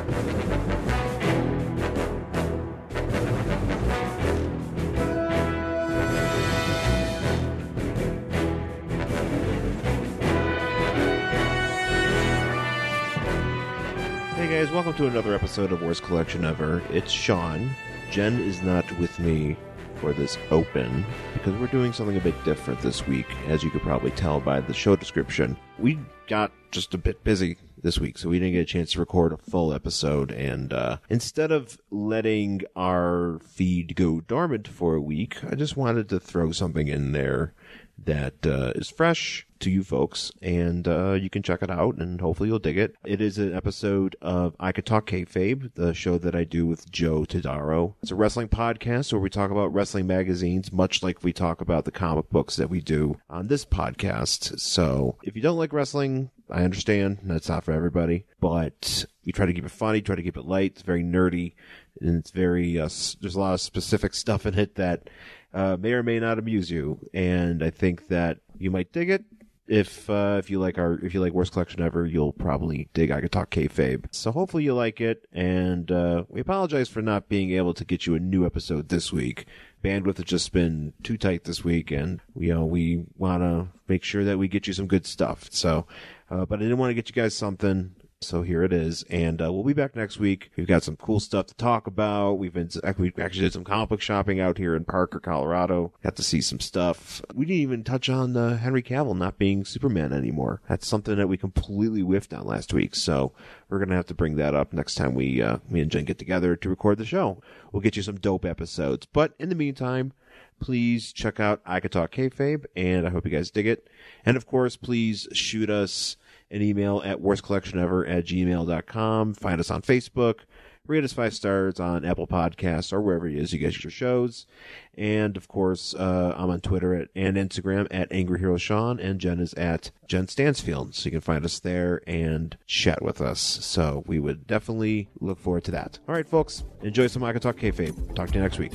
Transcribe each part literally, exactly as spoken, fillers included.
Hey guys, welcome to another episode of Worst Collection Ever. It's Sean. Jen is not with me for this open because we're doing something a bit different this week, as you could probably tell by the show description. We got just a bit busy this week, so we didn't get a chance to record a full episode, and uh, instead of letting our feed go dormant for a week, I just wanted to throw something in there that uh, is fresh to you folks, and uh, you can check it out, and hopefully you'll dig it. It is an episode of I Could Talk Kayfabe, the show that I do with Joe Todaro. It's a wrestling podcast where we talk about wrestling magazines, much like we talk about the comic books that we do on this podcast. So if you don't like wrestling, I understand. That's not for everybody. But we try to keep it funny, try to keep it light. It's very nerdy, and it's very, uh, there's a lot of specific stuff in it that uh, may or may not amuse you. And I think that you might dig it. If uh, if you like our if you like Worst Collection Ever, you'll probably dig I Could Talk Kayfabe. So hopefully you like it, and uh, we apologize for not being able to get you a new episode this week. Bandwidth has just been too tight this week, and you know we want to make sure that we get you some good stuff. So, uh, but I didn't want to get you guys something. So here it is, and uh, we'll be back next week. We've got some cool stuff to talk about. We've been we actually did some comic book shopping out here in Parker, Colorado. Got to see some stuff. We didn't even touch on uh, Henry Cavill not being Superman anymore. That's something that we completely whiffed on last week. So we're gonna have to bring that up next time we uh, me and Jen get together to record the show. We'll get you some dope episodes. But in the meantime, please check out I Could Talk Kayfabe, and I hope you guys dig it. And of course, please shoot us an email at worstcollectionever at gmail dot com. Find us on Facebook. Rate us five stars on Apple Podcasts or wherever it is you get your shows. And, of course, uh, I'm on Twitter at, and Instagram at Angry Hero Sean, and Jen is at Jen Stansfield. So you can find us there and chat with us. So we would definitely look forward to that. All right, folks. Enjoy some I Could Talk Kayfabe. Talk to you next week.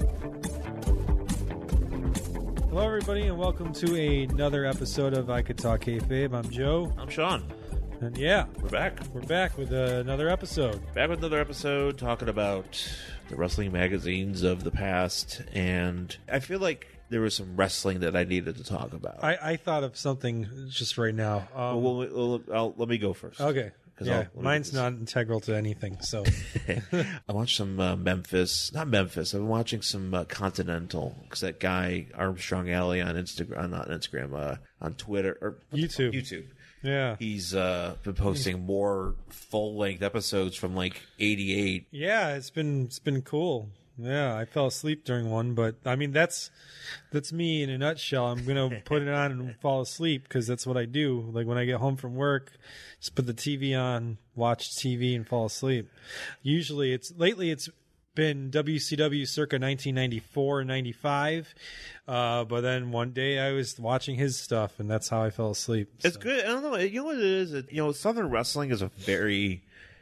Hello, everybody, and welcome to another episode of I Could Talk Kayfabe. I'm Joe. I'm Sean. And yeah, We're back. we're back with uh, another episode. Back with another episode talking about the wrestling magazines of the past. And I feel like there was some wrestling that I needed to talk about. I, I thought of something just right now. Um, well, well, well, I'll, let me go first. okay. Yeah, I'll, mine's not integral to anything, so. I watched some uh, Memphis, not Memphis. I've been watching some uh, Continental because that guy Armstrong Alley on Instagram, not Instagram, uh, on Twitter or YouTube. YouTube. Yeah. He's uh, been posting more full length episodes from like eighty-eight. Yeah, it's been it's been cool. Yeah, I fell asleep during one, but I mean that's that's me in a nutshell. I'm gonna put it on and fall asleep because that's what I do. Like when I get home from work, just put the T V on, watch T V, and fall asleep. Usually, it's lately it's been W C W circa nineteen ninety-four and ninety-five, uh, but then one day I was watching his stuff, and that's how I fell asleep. It's so. good. I don't know. You know what it is? It, you know, Southern wrestling is a very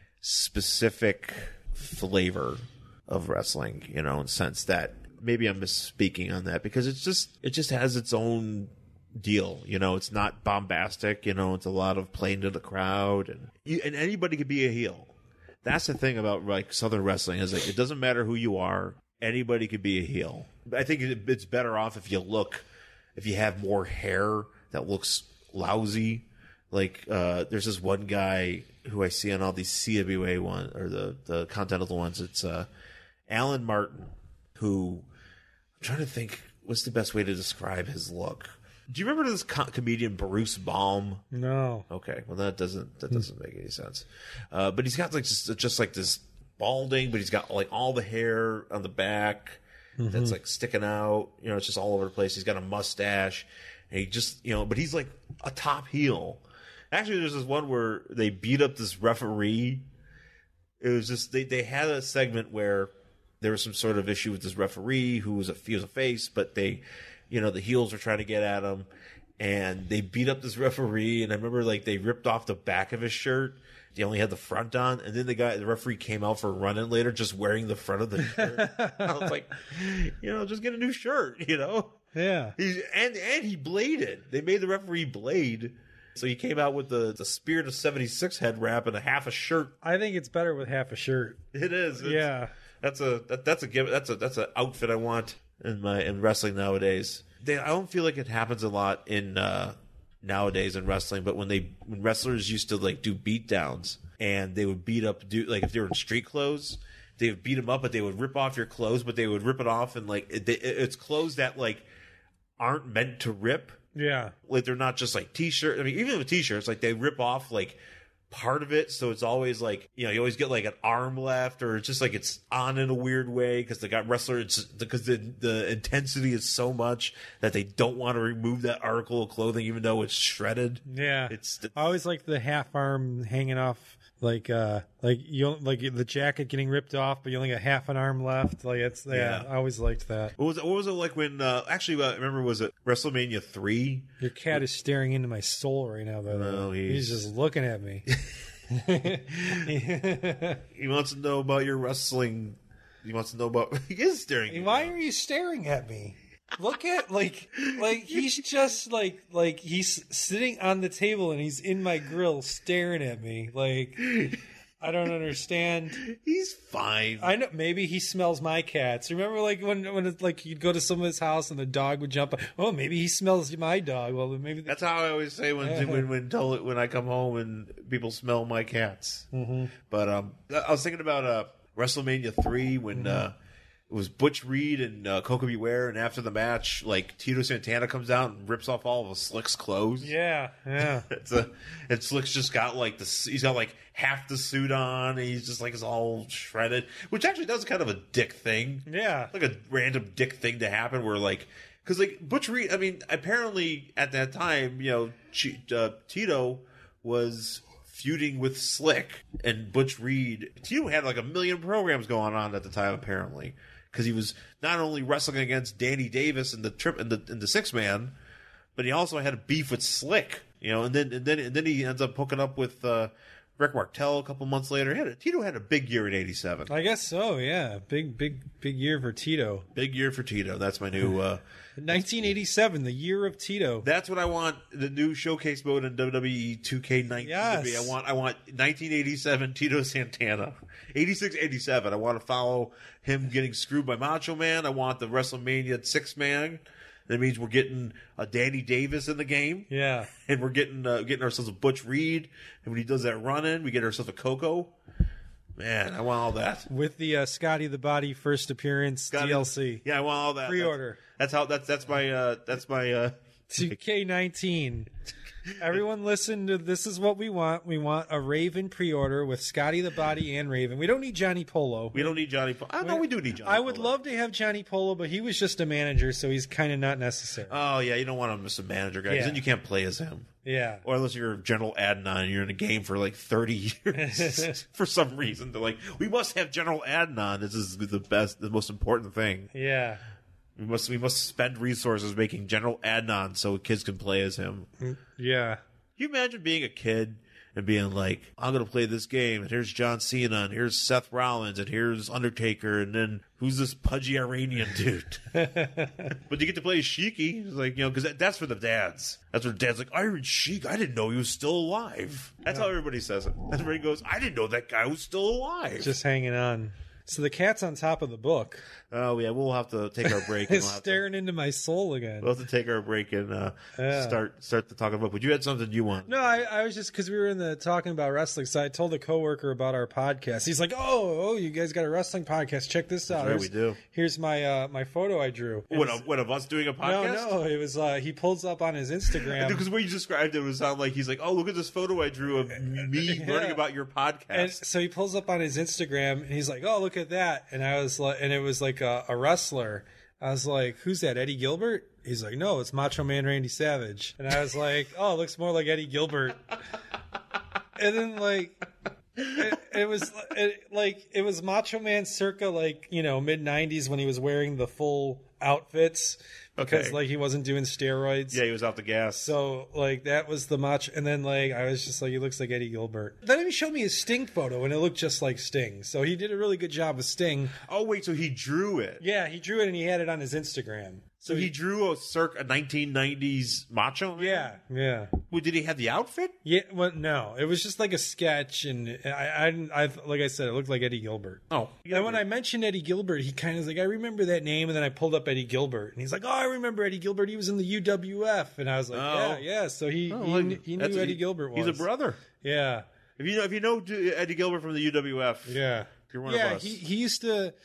specific flavor of wrestling, you know, in the sense that maybe I'm misspeaking on that because it's just, it just has its own deal, you know, it's not bombastic, you know, it's a lot of playing to the crowd, and you, and anybody could be a heel. That's the thing about like Southern wrestling is like, it doesn't matter who you are, anybody could be a heel. I think it, it's better off if you look, if you have more hair that looks lousy. Like, uh, there's this one guy who I see on all these C W A one or the, the Continental ones. It's, uh, Alan Martin, who I'm trying to think what's the best way to describe his look. Do you remember this co- comedian Bruce Baum? No. Okay, well that doesn't that doesn't make any sense. Uh, but he's got like just just like this balding, but he's got like all the hair on the back mm-hmm. that's like sticking out. You know, it's just all over the place. He's got a mustache, and he just you know, but he's like a top heel. Actually, there's this one where they beat up this referee. It was just they they had a segment where there was some sort of issue with this referee who was a, he was a face, but they, you know, the heels were trying to get at him, and they beat up this referee. And I remember like they ripped off the back of his shirt. He only had the front on, and then the guy, the referee, came out for a run-in later, just wearing the front of the shirt. I was like, you know, just get a new shirt, you know. Yeah. He's and and he bladed. They made the referee blade. So he came out with the, the Spirit of seventy-six head wrap and a half a shirt. I think it's better with half a shirt. It is. It's, Yeah. That's a that, that's a give that's a that's an outfit I want in my in wrestling nowadays. They, I don't feel like it happens a lot in uh, nowadays in wrestling, but when they when wrestlers used to like do beat downs and they would beat up do like if they were in street clothes, they would beat them up, but they would rip off your clothes, but they would rip it off and like it, it, it's clothes that like aren't meant to rip. Yeah. Like they're not just like t-shirt. I mean, even with t-shirts, like they rip off like part of it, so it's always like, you know, you always get like an arm left, or it's just like it's on in a weird way because they got wrestler. It's because the the intensity is so much that they don't want to remove that article of clothing, even though it's shredded. Yeah. It's I always like the half arm hanging off. Like, uh, like you like the jacket getting ripped off, but you only got half an arm left. Like it's, yeah, Yeah. I always liked that. what was it, what was it like when? Uh, actually, uh, I remember was it WrestleMania three? Your cat is staring into my soul right now, though. No, he's- he's just looking at me. He wants to know about your wrestling. He wants to know about. He is staring. at you. Why are you staring at me? Look at like like he's just like like he's sitting on the table and he's in my grill staring at me. Like I don't understand. He's fine. I know maybe he smells my cats. Remember like when when it's like you'd go to someone's house and the dog would jump. Oh, maybe he smells my dog. Well, maybe the- That's how I always say when when when tell when I come home and people smell my cats. Mm-hmm. But um, I was thinking about uh WrestleMania three when uh it was Butch Reed and uh, Coco Beware, and after the match, like Tito Santana comes out and rips off all of Slick's clothes. yeah, yeah. It's a and Slick's just got like the he's got like half the suit on, and he's just like it's all shredded, which actually does kind of a dick thing. Yeah. Like a random dick thing to happen where like because like Butch Reed, I mean, apparently at that time, you know, Ch- uh, Tito was feuding with Slick and Butch Reed. Tito had like a million programs going on at the time, apparently, because he was not only wrestling against Danny Davis in the trip in the in the six man, but he also had a beef with Slick, you know, and then and then and then he ends up hooking up with uh, Rick Martel a couple months later. He had a, Tito had a big year in eighty-seven. I guess so. Yeah, big big big year for Tito. Big year for Tito. That's my new. Uh, nineteen eighty-seven, the year of Tito. That's what I want the new showcase mode in W W E two K nineteen Yes. to be. I want I want nineteen eighty-seven Tito Santana. eighty-six eighty-seven. I want to follow him getting screwed by Macho Man. I want the WrestleMania six man. That means we're getting a Danny Davis in the game. Yeah. And we're getting uh, getting ourselves a Butch Reed. And when he does that run in, we get ourselves a Coco. Man, I want all that. With the uh, Scotty the Body first appearance Got D it. L C. Yeah, I want all that. Pre-order. That's, that's how that's that's my uh that's my uh two K nineteen. Everyone listen to This Is What We Want. We want a Raven pre-order with Scotty the Body and Raven. We don't need Johnny Polo. we don't need Johnny Polo. I know we do need Johnny I would Polo. love to have Johnny Polo, but he was just a manager, so he's kind of not necessary. Oh yeah, you don't want him as a manager guy, 'cause Yeah. then you can't play as him. yeah. Or unless you're General Adnan and you're in a game for like thirty years for some reason. They're like, we must have General Adnan. This is the best, the most important thing. Yeah. We must we must spend resources making General Adnan so kids can play as him. Can Yeah. you imagine being a kid and being like, I'm going to play this game, and here's John Cena, and here's Seth Rollins, and here's Undertaker, and then who's this pudgy Iranian dude? But you get to play as Sheiky. It's like, you know, because that, that's for the dads. That's where dad's like, Iron Sheik, I didn't know he was still alive. That's how everybody says it. Everybody goes, I didn't know that guy was still alive. Just hanging on. So the cat's on top of the book. Oh, yeah, we'll have to take our break. and It's we'll have to- staring into my soul again. We'll have to take our break and uh, Yeah. start start the talking about. But you had something you want? No, I, I was just because we were in the talking about wrestling. So I told a coworker about our podcast. He's like, "Oh, oh, you guys got a wrestling podcast? Check this out." right, Here's- we do. Here's my uh, my photo I drew. What of, what of us doing a No, podcast? no, it was uh, he pulls up on his Instagram. Because the way you described it would sound like he's like, oh, look at this photo I drew of me learning about your podcast. And so he pulls up on his Instagram and he's like, "Oh, look at that!" And I was like, and it was like a, a wrestler. I was like, "Who's that? Eddie Gilbert?" He's like, "No, it's Macho Man Randy Savage." And I was like, "Oh, it looks more like Eddie Gilbert." And then like, it, it was it, like it was Macho Man circa like you know mid nineties when he was wearing the full outfits because Okay. like he wasn't doing steroids. Yeah, he was out the gas. So like that was the much, and then like I was just like, he looks like Eddie Gilbert. Then he showed me his Sting photo, and it looked just like Sting. So he did a really good job with Sting. Oh, wait, so he drew it. Yeah, he drew it and he had it on his Instagram. So he drew a circa nineteen nineties Macho Man? Yeah, yeah. Well, did he have the outfit? Yeah, well, no, it was just like a sketch, and I, I, didn't- I, like I said, it looked like Eddie Gilbert. Oh. And when I mentioned Eddie Gilbert, he kind of was like, I remember that name, and then I pulled up Eddie Gilbert, and he's like, oh, I remember Eddie Gilbert. He was in the U W F, and I was like, Oh. yeah, yeah. So he Oh, he, well, kn- he that's- knew Eddie he- Gilbert was. He's a brother. Yeah, If you know, if you know Eddie Gilbert from the U W F, yeah, you're one yeah. of us. He he used to.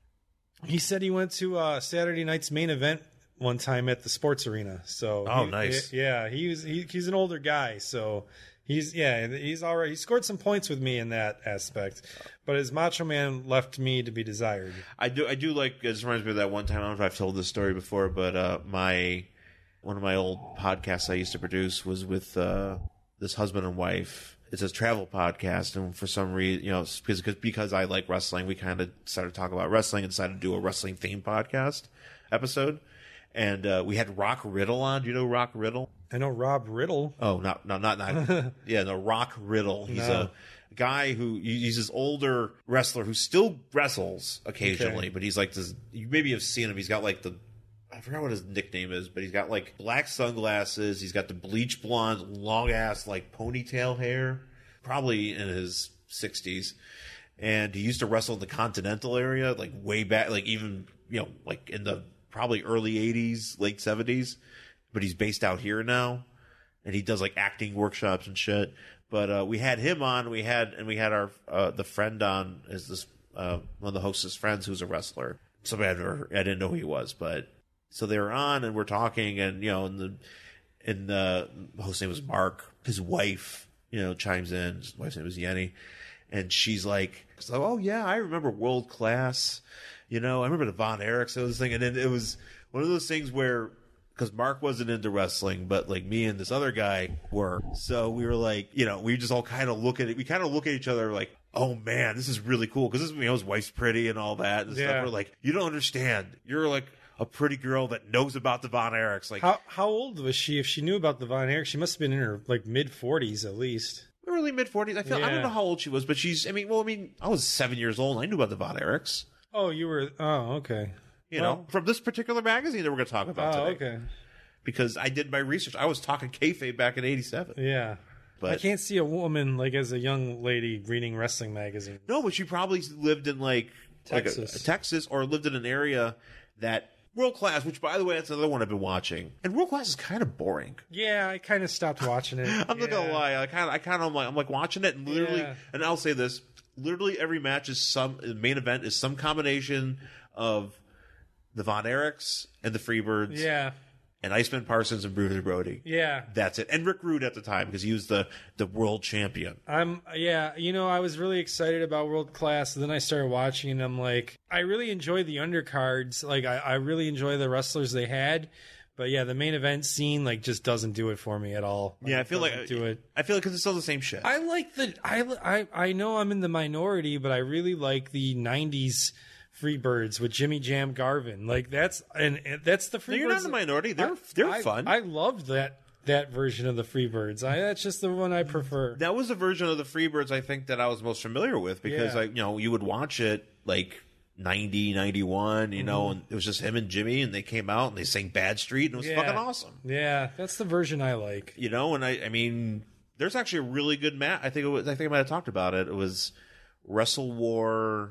He said he went to uh, Saturday night's main event one time at the sports arena. So Oh, he- nice. Yeah, he was he, he's an older guy, so he's yeah he's all right. He scored some points with me in that aspect, but his Macho Man left me to be desired. I do. I do like. It just reminds me of that one time. I don't know if I've told this story before, but uh, my one of my old podcasts I used to produce was with uh, this husband and wife. It's a travel podcast, and for some reason, you know, because because I like wrestling, we kind of started talking about wrestling and decided to do a wrestling themed podcast episode. And uh, we had Rock Riddle on. Do you know Rock Riddle? I know Rob Riddle. Oh, not not not not. yeah, no, Rock Riddle. He's No. a guy who he's this older wrestler who still wrestles occasionally, Okay. but he's like this. You maybe have seen him. He's got like the. I forgot what his nickname is, but he's got like black sunglasses. He's got the bleach blonde, long ass like ponytail hair, probably in his sixties. And he used to wrestle in the Continental area, like way back, like even, you know, like in the probably early eighties, late seventies. But he's based out here now. And he does like acting workshops and shit. But uh, we had him on. We had, and we had our, uh, the friend on, is this, uh, one of the hostess friends who's a wrestler. Somebody I've never, I didn't know who he was, but. So they were on and we're talking, and you know, and the and the host's name was Mark. His wife, you know, chimes in. His wife's name was Yenny, and she's like, so, "Oh yeah, I remember World Class. You know, I remember the Von Erichs and this thing." And then it was one of those things where, because Mark wasn't into wrestling, but like me and this other guy were. So we were like, you know, we just all kind of look at it. We kind of look at each other like, oh man, this is really cool, because this, you know, his wife's pretty and all that and Yeah. stuff. We're like, you don't understand. You're like a pretty girl that knows about the Von Erichs. Like, How how old was she? If she knew about the Von Erich, she must have been in her like mid forties at least. early mid forties. I feel I Yeah. don't know how old she was, but she's. I mean, well, I mean, I was seven years old. And I knew about the Von Erichs. Oh, you were. Oh, okay. You Well- know, from this particular magazine that we're going to talk about Oh, today. okay. Because I did my research. I was talking kayfabe back in eighty-seven. Yeah. But I can't see a woman like as a young lady reading wrestling magazines. no, but she probably lived in like Texas. like a, Texas, or lived in an area that World Class. Which, by the way, that's another one I've been watching. And World Class is kind of boring. Yeah, I kind of stopped watching it. I'm not gonna Yeah. lie. I kind of, I kind of, like, I'm like watching it, and literally, Yeah. and I'll say this: literally every match is some the main event is some combination of the Von Erichs and the Freebirds, Yeah. and Iceman Parsons and Bruiser Brody. Yeah. That's it. And Rick Rude at the time, because he was the the world champion. I'm yeah, you know, I was really excited about World Class, and then I started watching, and I'm like, I really enjoy the undercards. Like, I, I really enjoy the wrestlers they had, but yeah, the main event scene like just doesn't do it for me at all. Like, Yeah, I feel doesn't like do it. I feel like because it's still the same shit. I like the I, I I know I'm in the minority, but I really like the nineties Freebirds with Jimmy Jam Garvin. Like that's and, and that's the Freebirds. no, you're not in the minority. They're they're I, fun. I loved that that version of the Freebirds. I that's just the one I prefer. that was the version of the Freebirds I think that I was most familiar with, because Yeah. I, you know, you would watch it like ninety, ninety-one, you know, Mm-hmm. and it was just him and Jimmy, and they came out and they sang Bad Street, and it was Yeah. fucking awesome. Yeah, that's the version I like. You know, and I, I mean, there's actually a really good match. I think it was, I think I might have talked about it. It was Wrestle War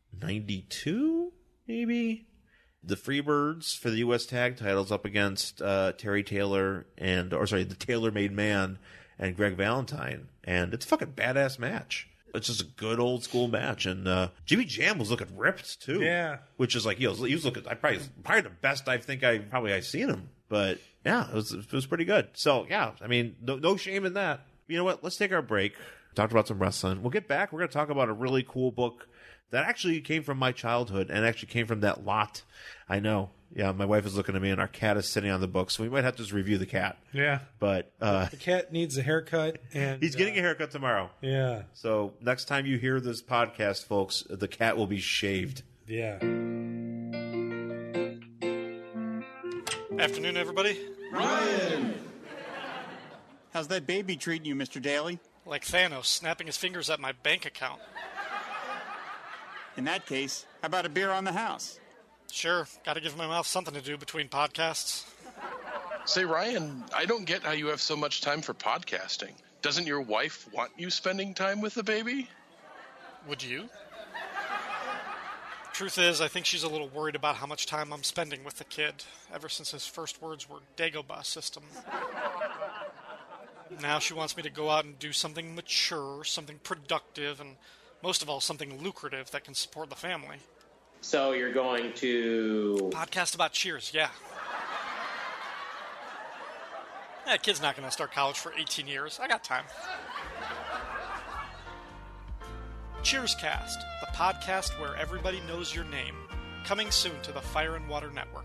ninety-two, maybe. The Freebirds for the U S tag titles up against uh, Terry Taylor and, or sorry, the Taylor Made Man and Greg Valentine, and it's a fucking badass match. It's just a good old school match, and uh, Jimmy Jam was looking ripped too. Yeah. which is like, he was, he was looking. I probably probably the best I think I probably I've seen him. But yeah, it was it was pretty good. So yeah, I mean, no, no shame in that. You know what? Let's take our break. Talked about some wrestling. We'll get back. We're going to talk about a really cool book that actually came from my childhood and actually came from that lot. I know. Yeah, my wife is looking at me, and our cat is sitting on the book, so we might have to just review the cat. Yeah. But uh, The cat needs a haircut, and he's getting uh, a haircut tomorrow. yeah, So next time you hear this podcast, folks, the cat will be shaved. yeah. Afternoon, everybody. How's that baby treating you, Mister Daly? Like Thanos snapping his fingers at my bank account. In that case, how about a beer on the house? Sure, gotta give my mouth something to do between podcasts. Say, Ryan, I don't get how you have so much time for podcasting. Doesn't your wife want you spending time with the baby? Would you? Truth is, I think she's a little worried about how much time I'm spending with the kid, ever since his first words were Dagobah system. Now she wants me to go out and do something mature, something productive, and most of all, something lucrative that can support the family. So you're going to... Podcast about Cheers, yeah. That kid's not going to start college for eighteen years. I got time. Cheerscast, the podcast where everybody knows your name. Coming soon to the Fire and Water Network.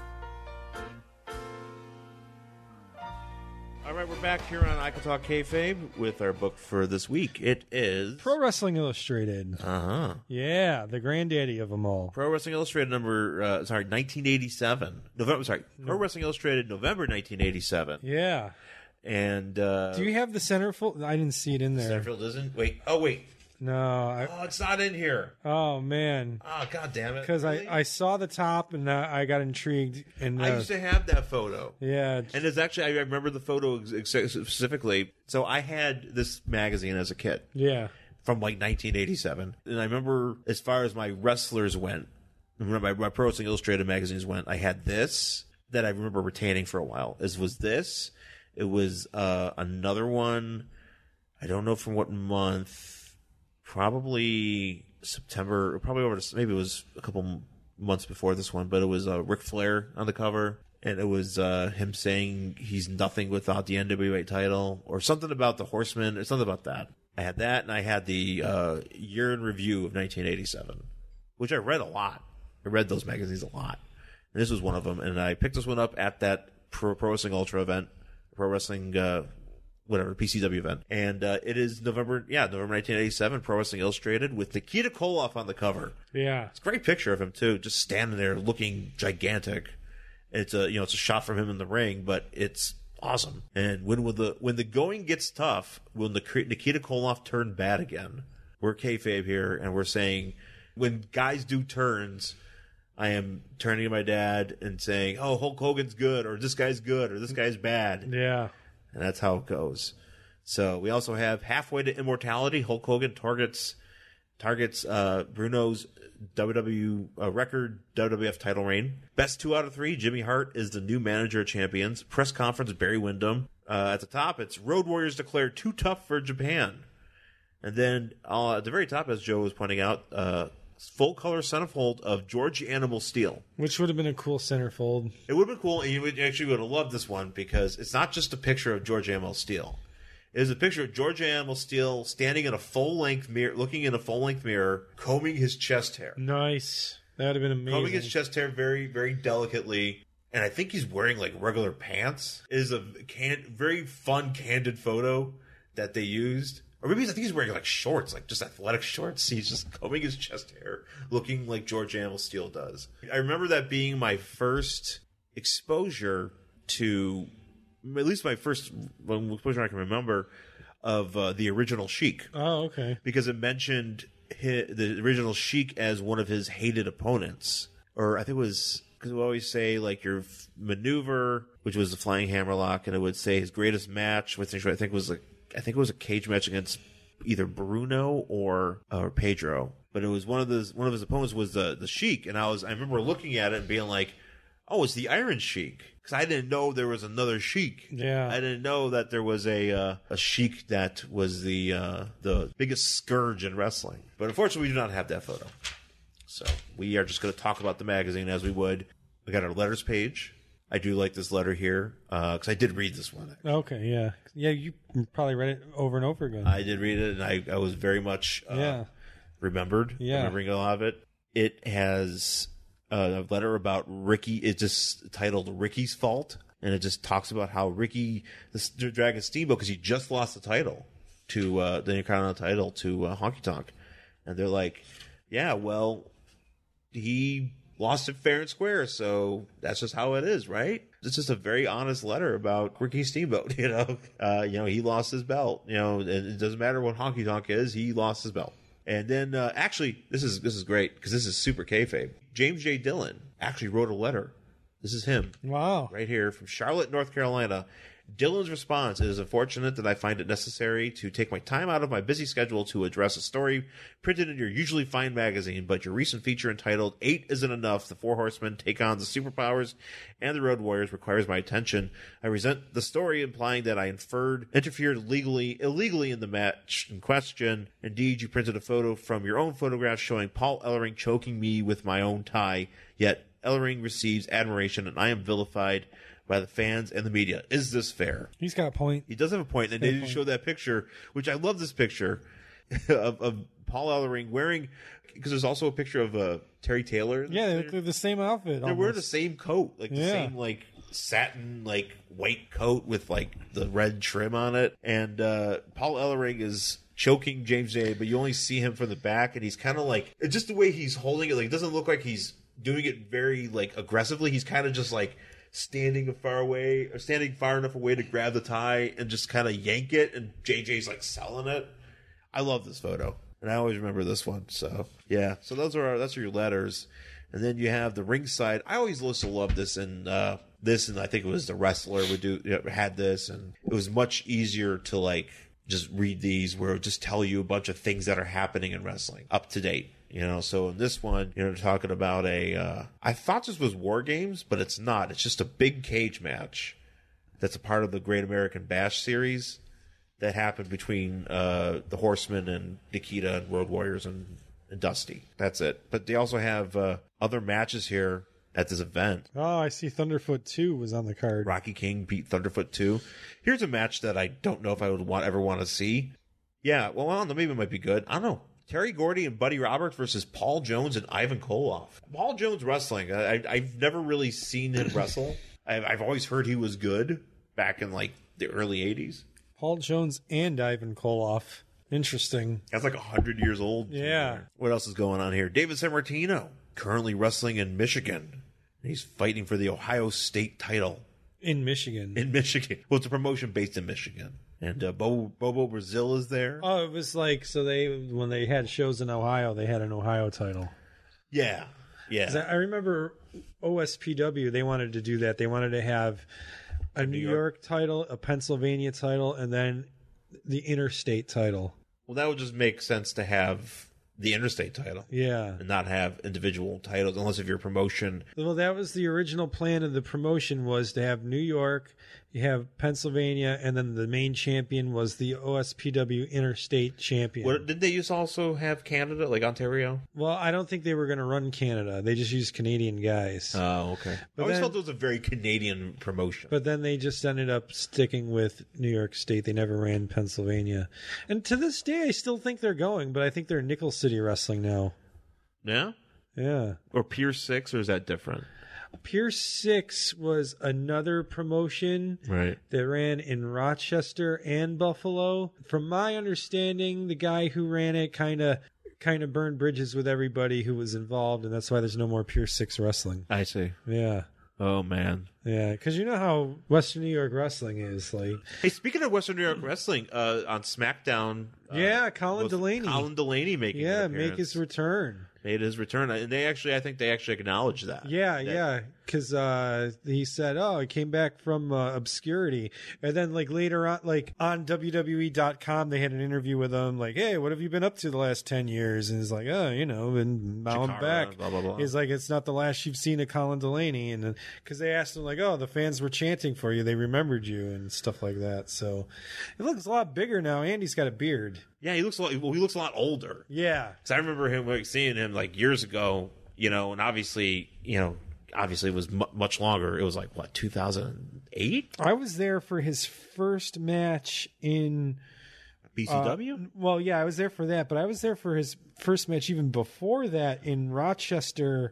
All right, we're back here on I Can Talk Kayfabe with our book for this week. It is Pro Wrestling Illustrated. Uh huh. Yeah, the granddaddy of them all. Pro Wrestling Illustrated number uh, sorry nineteen eighty-seven November. Sorry, Pro Wrestling Illustrated November nineteen eighty-seven. Yeah. And uh, do you have the centerfold? I didn't see it in there. Centerfold isn't. Wait. Oh wait. No. I, oh, it's not in here. Oh man. Oh god damn it. Because really? I, I saw the top and I, I got intrigued. And uh, I used to have that photo. Yeah. And it's actually I remember the photo ex- specifically. So I had this magazine as a kid. Yeah. From like nineteen eighty-seven, and I remember as far as my wrestlers went, remember my, my Pro Wrestling Illustrated magazines went. I had this that I remember retaining for a while. This was this. It was uh, another one. I don't know from what month. Probably September. Probably over. To, maybe it was a couple months before this one, but it was uh, Ric Flair on the cover, and it was uh, him saying he's nothing without the N W A title, or something about the Horsemen, or something about that. I had that, and I had the uh, year in review of nineteen eighty-seven, which I read a lot. I read those magazines a lot, and this was one of them. And I picked this one up at that Pro, Pro Wrestling Ultra event, Pro Wrestling, uh, whatever, P C W event. And uh, it is November, yeah, November nineteen eighty-seven, Pro Wrestling Illustrated, with Nikita Koloff on the cover. Yeah. It's a great picture of him, too, just standing there looking gigantic. It's a, you know, it's a shot from him in the ring, but it's awesome. And when when the when the going gets tough, when the Nikita Koloff turned bad again, we're kayfabe here, and we're saying when guys do turns, I am turning to my dad and saying, "Oh, Hulk Hogan's good," or "This guy's good," or "This guy's bad." Yeah, and that's how it goes. So we also have Halfway to Immortality. Hulk Hogan targets targets uh, Bruno's W W uh, record W W F title reign. Best two out of three. Jimmy Hart is the new manager of champions. Press conference. Barry Windham. Uh, at the top, it's Road Warriors declared too tough for Japan. And then uh, at the very top, as Joe was pointing out, uh, full color centerfold of George Animal Steel, which would have been a cool centerfold. It would have been cool, and you would actually would have loved this one because it's not just a picture of George Animal Steel. It is a picture of George Animal Steel standing in a full length mirror, looking in a full length mirror, combing his chest hair. Nice. That would have been amazing. Combing his chest hair very, very delicately. And I think he's wearing like regular pants. It is a can- very fun, candid photo that they used. Or maybe I think he's wearing like shorts, like just athletic shorts. He's just combing his chest hair, looking like George Animal Steel does. I remember that being my first exposure to, at least my first exposure I can remember, of uh, the original Sheik. Oh, okay. Because it mentioned his, the original Sheik as one of his hated opponents. Or I think it was, because we always say like your maneuver, which was the flying hammerlock, and it would say his greatest match, which I think was like, I think it was a cage match against either Bruno or or Pedro, but it was one of the one of his opponents was the the Sheik, and I was I remember looking at it and being like, oh, it's the Iron Sheik, because I didn't know there was another Sheik. Yeah, I didn't know that there was a uh, a Sheik that was the uh, the biggest scourge in wrestling. But unfortunately, we do not have that photo, so we are just going to talk about the magazine as we would. We got our letters page. I do like this letter here because uh, I did read this one. Actually. Okay, yeah, yeah. You probably read it over and over again. I did read it, and I, I was very much uh, yeah. remembered. Yeah, remembering a lot of it. It has a letter about Ricky. It's just titled "Ricky's Fault," and it just talks about how Ricky, the Dragon Steamboat, because he just lost the title to uh, the Intercontinental title to uh, Honky Tonk, and they're like, "Yeah, well, he." Lost it fair and square, so that's just how it is, right? It's just a very honest letter about Ricky Steamboat, you know. Uh, you know, he lost his belt, you know, and it doesn't matter what Honky Tonk is, he lost his belt. And then, uh, actually, this is this is great because this is super kayfabe. James J. Dillon actually wrote a letter. This is him. Wow. Right here from Charlotte, North Carolina. Dillon's response: "It is unfortunate that I find it necessary to take my time out of my busy schedule to address a story printed in your usually fine magazine, but your recent feature entitled Eight Isn't Enough, the Four Horsemen Take on the Superpowers and the Road Warriors requires my attention. I resent the story implying that I inferred, interfered legally, illegally in the match in question. Indeed, you printed a photo from your own photograph showing Paul Ellering choking me with my own tie, yet Ellering receives admiration and I am vilified by the fans and the media. Is this fair?" He's got a point. He does have a point. And they did show that picture, which I love this picture of, of Paul Ellering wearing, because there's also a picture of uh, Terry Taylor. Yeah, they're, they're the same outfit. They're almost. wearing the same coat, like the Yeah. same like satin like white coat with like the red trim on it. And uh, Paul Ellering is choking James J, but you only see him from the back, and he's kind of like, it's just the way he's holding it. Like, it doesn't look like he's doing it very like aggressively. He's kind of just like standing far away or standing far enough away to grab the tie and just kind of yank it, and J J's like selling it. I love this photo, and I always remember this one. So yeah, so those are our, that's your letters, and then you have the ringside. I always used to love this, and uh, this, and I think it was the Wrestler would do you know, had this, and it was much easier to like just read these, where it would just tell you a bunch of things that are happening in wrestling, up to date. You know, so in this one, you know, they're talking about a, uh, I thought this was War Games, but it's not. It's just a big cage match that's a part of the Great American Bash series that happened between uh, the Horsemen and Nikita and Road Warriors and, and Dusty. That's it. But they also have uh, other matches here at this event. Oh, I see Thunderfoot two was on the card. Rocky King beat Thunderfoot two. Here's a match that I don't know if I would want ever want to see. Yeah, well, I don't know, maybe it might be good. I don't know. Terry Gordy and Buddy Roberts versus Paul Jones and Ivan Koloff. Paul Jones wrestling. I, I've never really seen him wrestle. I've, I've always heard he was good back in like the early eighties. Paul Jones and Ivan Koloff. Interesting. That's like one hundred years old. Yeah. Somewhere. What else is going on here? David Sammartino, currently wrestling in Michigan. He's fighting for the Ohio State title. In Michigan. In Michigan. Well, it's a promotion based in Michigan. And uh, Bo, Bobo Brazil is there. Oh, it was like, so they, when they had shows in Ohio, they had an Ohio title. Yeah. Yeah. 'Cause I remember O S P W, they wanted to do that. They wanted to have a New York. York title, a Pennsylvania title, and then the interstate title. Well, that would just make sense to have the interstate title. Yeah. And not have individual titles, unless if your promotion. Well, that was the original plan of the promotion, was to have New York, you have Pennsylvania, and then the main champion was the O S P W interstate champion. What, did they used to also have Canada, like Ontario? Well, I don't think they were going to run Canada. They just used Canadian guys. Oh, okay. But I always then- felt it was a very Canadian promotion. But then they just ended up sticking with New York State. They never ran Pennsylvania. And to this day, I still think they're going, but I think they're Nickel City Wrestling now. Yeah? Yeah. Or Pier six, or is that different? Pier six was another promotion Right. that ran in Rochester and Buffalo. From my understanding, the guy who ran it kind of kind of burned bridges with everybody who was involved, and that's why there's no more Pier six Wrestling. I see. Yeah. Oh, man. Yeah, because you know how Western New York wrestling is. Like, Hey, speaking of Western New York wrestling, uh, on SmackDown. Uh, yeah, Colin was Delaney. Colin Delaney making Yeah, an make appearance. his return. Made his return. And they actually, I think they actually acknowledged that. Yeah, That- yeah, because uh, he said, "Oh, I came back from uh, obscurity," and then like later on, like on W W E dot com, they had an interview with him, like, "Hey, what have you been up to the last ten years?" And he's like, "Oh, you know, and now I'm Chikara, back." blah, blah, blah. He's like, "It's not the last you've seen of Colin Delaney," and because they asked him, like, "Oh, the fans were chanting for you, they remembered you," and stuff like that. So it looks a lot bigger now. Andy's got a beard. Yeah, he looks a lot, well, he looks a lot older. Yeah, Because I remember him like, seeing him like years ago, you know, and obviously, you know, obviously it was mu- much longer. It was like, what, two thousand eight? I was there for his first match in. B C W? Uh, well, yeah, I was there for that, but I was there for his first match even before that in Rochester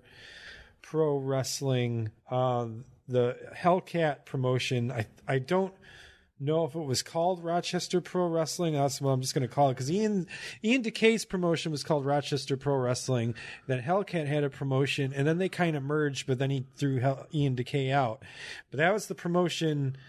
Pro Wrestling, um, the Hellcat promotion. I I don't know if it was called Rochester Pro Wrestling. That's what I'm just going to call it, because Ian Ian DeKay's promotion was called Rochester Pro Wrestling. Then Hellcat had a promotion, and then they kind of merged, but then he threw Hell, Ian DeKay out. But that was the promotion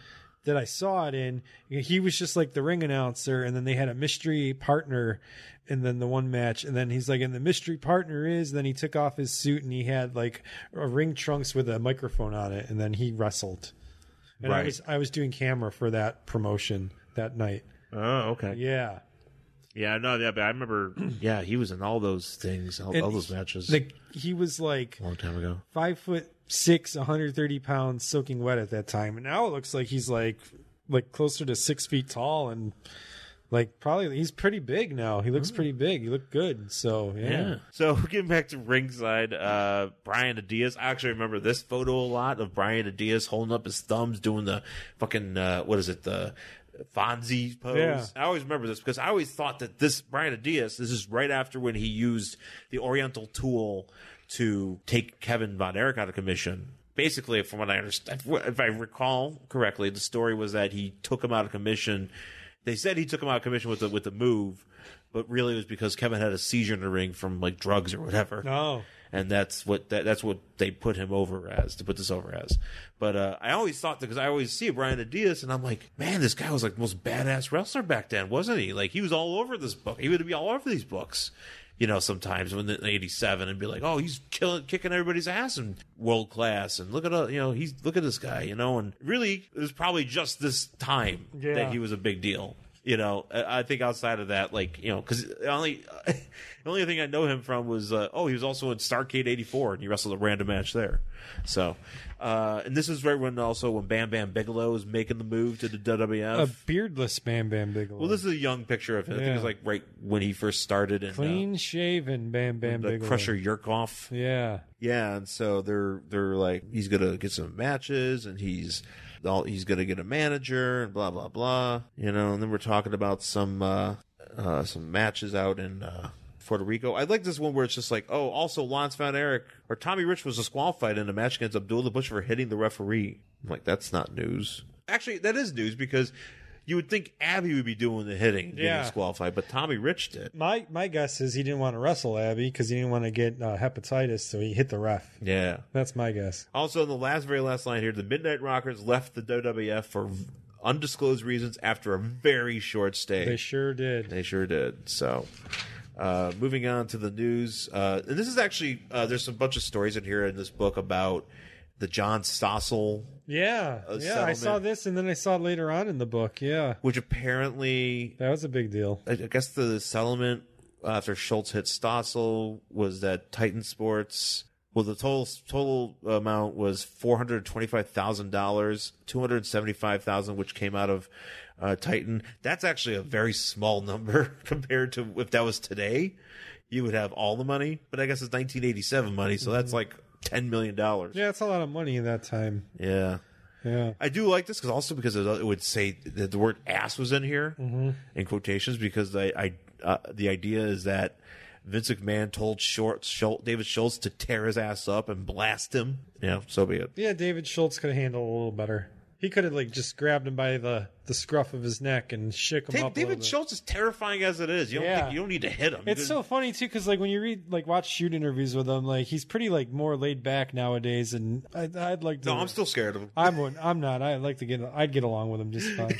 that I saw it in, he was just like the ring announcer, and then they had a mystery partner, and then the one match, and then he's like, and the mystery partner is, then he took off his suit and he had like a ring trunks with a microphone on it, and then he wrestled. And Right. I was I was doing camera for that promotion that night. Oh, okay. Yeah. Yeah, no, yeah, but I remember. Yeah, he was in all those things, all, And all those matches. Like he was like a long time ago. five foot six, one hundred thirty pounds, soaking wet at that time, and now it looks like he's like like closer to six feet tall, and like probably he's pretty big now. He looks pretty big. He looked good. So yeah. Yeah. So getting back to ringside, uh, Brian Diaz. I actually remember this photo a lot of Brian Diaz holding up his thumbs, doing the fucking uh, what is it, the Fonzie pose. Yeah. I always remember this because I always thought that this Brian Diaz. This is right after when he used the Oriental tool to take Kevin Von Erich out of commission. Basically, from what I understand, if I recall correctly, the story was that he took him out of commission. They said he took him out of commission with the with the move, but really it was because Kevin had a seizure in the ring from like drugs or whatever. Oh. And that's what that, that's what they put him over as, to put this over as. But uh, I always thought that, because I always see Brian Diaz, and I'm like, man, this guy was like the most badass wrestler back then, wasn't he? Like, he was all over this book. He would be all over these books, you know, sometimes when in eighty-seven, and be like, oh, he's killing, kicking everybody's ass and world class, and look at uh, you know, he's look at this guy, you know, and really it was probably just this time Yeah. that he was a big deal. You know, I I think outside of that, like, you know, because the only the only thing I know him from was, uh, oh, he was also in Starrcade eighty-four, and he wrestled a random match there. So, uh, and this is right when also when Bam Bam Bigelow was making the move to the W W F. A beardless Bam Bam Bigelow. Well, this is a young picture of him. I think Yeah. it was like right when he first started. And, clean shaven Bam Bam uh, the Bigelow. Crusher Yurkoff. Yeah. Yeah, and so they're they're like, he's gonna get some matches, and he's all he's gonna get a manager, and blah blah blah, you know. And then we're talking about some uh, uh, some matches out in uh, Puerto Rico. I like this one where it's just like, oh, also Lance Von Erich or Tommy Rich was disqualified in a match against Abdullah Bush for hitting the referee. I'm like, that's not news. Actually, that is news, because you would think Abby would be doing the hitting, getting Yeah. disqualified, but Tommy Rich did. My my guess is he didn't want to wrestle Abby because he didn't want to get uh, hepatitis, so he hit the ref. Yeah. That's my guess. Also, in the last, very last line here, the Midnight Rockers left the W W F for undisclosed reasons after a very short stay. They sure did. They sure did. So, uh, moving on to the news. Uh, and this is actually, uh, there's a bunch of stories in here in this book about the John Stossel, Yeah, A yeah. I saw settlement. this, and then I saw it later on in the book. Yeah, which apparently, that was a big deal. I I guess the settlement after Schultz hit Stossel was that Titan Sports, well, the total total amount was four hundred twenty-five thousand dollars, two hundred seventy-five thousand dollars, which came out of uh, Titan. That's actually a very small number compared to if that was today. You would have all the money, but I guess it's nineteen eighty-seven money, so that's like ten million dollars. Yeah, it's a lot of money in that time. Yeah. Yeah. I do like this because also because it it would say that the word ass was in here in quotations, because I, I uh, the idea is that Vince McMahon told Short, Schultz, David Schultz to tear his ass up and blast him. Yeah, so be it. Yeah, David Schultz could have handled it a little better. He could have like just grabbed him by the, the scruff of his neck and shook him Dave, up. a David little bit. Schultz is terrifying as it is. You don't Yeah. think you don't need to hit him. You It's just- so funny too, because like when you read like watch shoot interviews with him, like he's pretty like more laid back nowadays, and I, I'd like to. no, I'm still scared of him. I'm one- I'm not. I'd like to get. I'd get along with him just fine.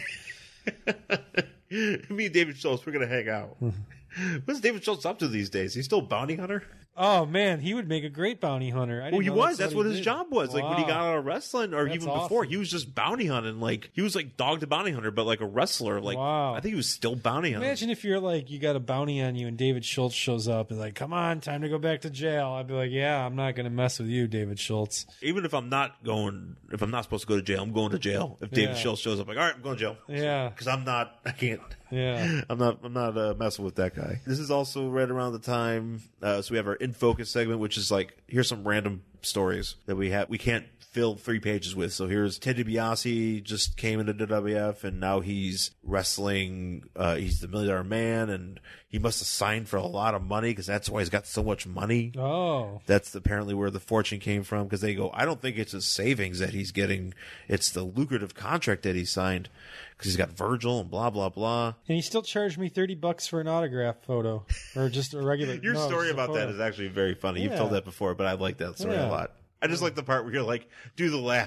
Me and David Schultz, we're gonna hang out. What's David Schultz up to these days? He's still a bounty hunter? Oh man, he would make a great bounty hunter. I didn't Well, he know was. That's what he his did. job was. Like when he Wow. got out of wrestling, or That's even before, awesome. he was just bounty hunting. Like he was like dog to bounty hunter, but like a wrestler. Like Wow. I think he was still bounty hunting. Imagine if you're like you got a bounty on you and David Schultz shows up and like, come on, time to go back to jail. I'd be like, yeah, I'm not gonna mess with you, David Schultz. Even if I'm not going, if I'm not supposed to go to jail, I'm going to jail. If David Yeah. Schultz shows up, like, all right, I'm going to jail. Yeah. Because I'm not. I can't. Yeah. I'm not. I'm not uh, messing with that guy. This is also right around the time. Uh, so we have our in focus segment, which is like, here's some random stories that we have. We can't fill three pages with. So here's Ted DiBiase just came into the W W F, and now he's wrestling. Uh, he's the Million Dollar Man, and he must have signed for a lot of money because that's why he's got so much money. Oh. That's apparently where the fortune came from, because they go, I don't think it's his savings that he's getting. It's the lucrative contract that he signed, because he's got Virgil and blah, blah, blah. And he still charged me thirty bucks for an autograph photo, or just a regular. Your no, story just a about that photo. is actually very funny. You've Yeah. told that before, but I like that story Yeah. a lot. I just like the part where you're like, do the laugh.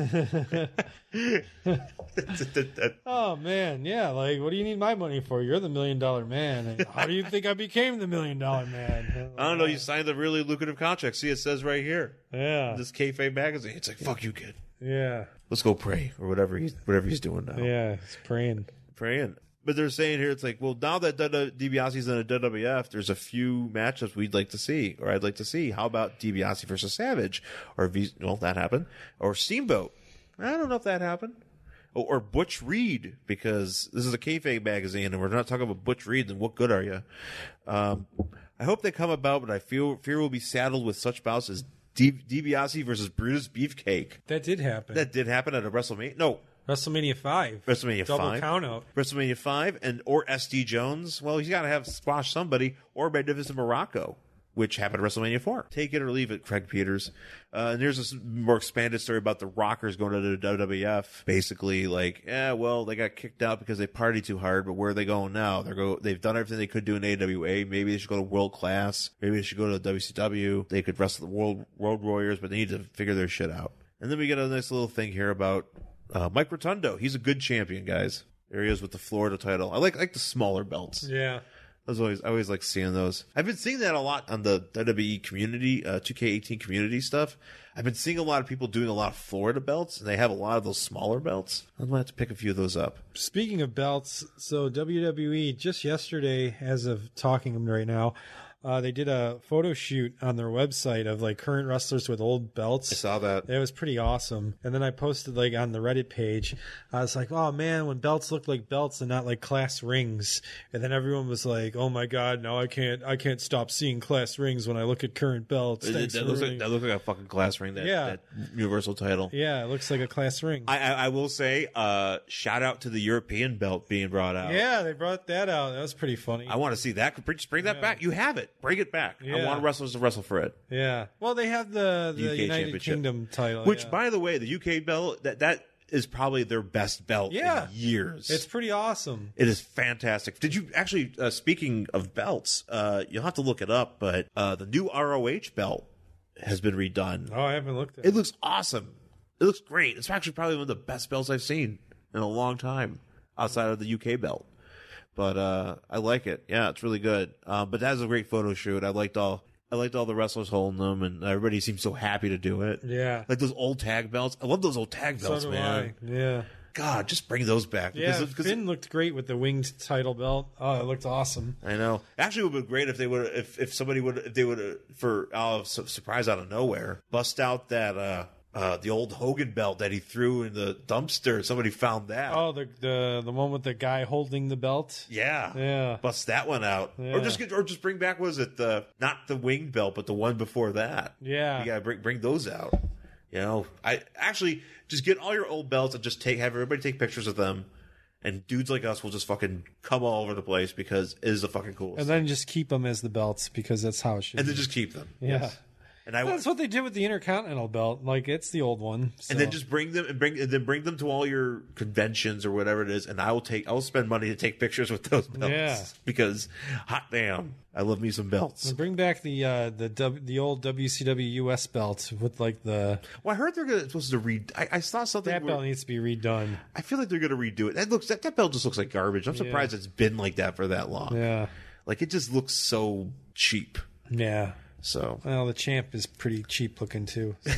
Oh man, yeah. Like, what do you need my money for? You're the million dollar man. And how do you think I became the million dollar man? I don't know. You signed a really lucrative contract. See, it says right here. Yeah. This kayfabe magazine. It's like, fuck you, kid. Yeah. Let's go pray or whatever he's whatever he's doing now. Yeah. He's praying. Praying. But they're saying here, it's like, well, now that DiBiase's in a W W F, there's a few matchups we'd like to see, or I'd like to see. How about DiBiase versus Savage, or v- well, that happened, or Steamboat? I don't know if that happened, or, or Butch Reed, because this is a kayfabe magazine, and we're not talking about Butch Reed. Then what good are you? Um, I hope they come about, but I feel fear we'll be saddled with such bouts as D- DiBiase versus Brutus Beefcake. That did happen. That did happen at a WrestleMania. No. WrestleMania five. WrestleMania Double five. count out. WrestleMania five and or S D Jones. Well, he's got to have squash somebody, or Magnificent Morocco, which happened at WrestleMania four. Take it or leave it, Craig Peters. Uh, and here's this more expanded story about the Rockers going to the W W F. Basically, like, yeah, well, they got kicked out because they partied too hard, but where are they going now? They're go. They've done everything they could do in A W A. Maybe they should go to World Class. Maybe they should go to W C W. They could wrestle the World World Warriors, but they need to figure their shit out. And then we get a nice little thing here about Uh, Mike Rotundo. He's a good champion, guys. There he is with the Florida title. I like I like the smaller belts. Yeah. Those always I always like seeing those. I've been seeing that a lot on the W W E community, uh, two K eighteen community stuff. I've been seeing a lot of people doing a lot of Florida belts, and they have a lot of those smaller belts. I'm gonna have to pick a few of those up. Speaking of belts, so W W E just yesterday, as of talking right now, Uh, they did a photo shoot on their website of like current wrestlers with old belts. I saw that. It was pretty awesome. And then I posted like on the Reddit page, I was like, oh man, when belts look like belts and not like class rings. And then everyone was like, oh my God, now I can't, I can't stop seeing class rings when I look at current belts. That, Thanks that, for looks like, ruining- that looks like a fucking class ring, that, Yeah. that universal title. Yeah, it looks like a class ring. I, I, I will say, uh, shout out to the European belt being brought out. Yeah, they brought that out. That was pretty funny. I want to see that. Just bring that Yeah. back. You have it. Bring it back. I Yeah. want wrestlers to wrestle for it. Yeah. Well, they have the, the U K United Championship. Kingdom title. Which, yeah. by the way, the U K belt, that that is probably their best belt Yeah. in years. It's pretty awesome. It is fantastic. Did you actually, uh, speaking of belts, uh, you'll have to look it up, but uh, the new R O H belt has been redone. Oh, I haven't looked at It it. looks awesome. It looks great. It's actually probably one of the best belts I've seen in a long time outside of the U K belt. But uh, I like it. Yeah, it's really good. Um, but that was a great photo shoot. I liked all I liked all the wrestlers holding them, and everybody seemed so happy to do it. Yeah. Like those old tag belts. I love those old tag So belts, do man. I. Yeah. God, just bring those back. Yeah, Because, because Finn looked great with the winged title belt. Oh, it looked awesome. I know. Actually, it would have been great if they would, if if somebody would, if they would, for out of su- surprise out of nowhere, bust out that uh, uh, the old Hogan belt that he threw in the dumpster. Somebody found that. Oh, the the the one with the guy holding the belt. Yeah, Yeah. bust that one out, Yeah. or just get, or just bring back. Was it the not the winged belt, but the one before that? Yeah. you gotta bring bring those out. You know, I actually just get all your old belts and just take have everybody take pictures of them, and dudes like us will just fucking come all over the place because it is the fucking coolest. And then just keep them as the belts because that's how it should and be. then just keep them. yeah. And I That's what they did with the Intercontinental belt. Like, it's the old one. So. and then just bring them and bring and then bring them to all your conventions or whatever it is, and I will take I will spend money to take pictures with those belts. Yeah. Because hot damn, I love me some belts. And bring back the uh, the w, the old W C W U S belt with like the Well, I heard they're gonna supposed to read. I, I saw something. that where, belt needs to be redone. I feel like they're gonna redo it. That looks that, that belt just looks like garbage. I'm surprised it's been like that for that long. Yeah. Like it just looks so cheap. Yeah. So Well, the champ is pretty cheap looking too. So.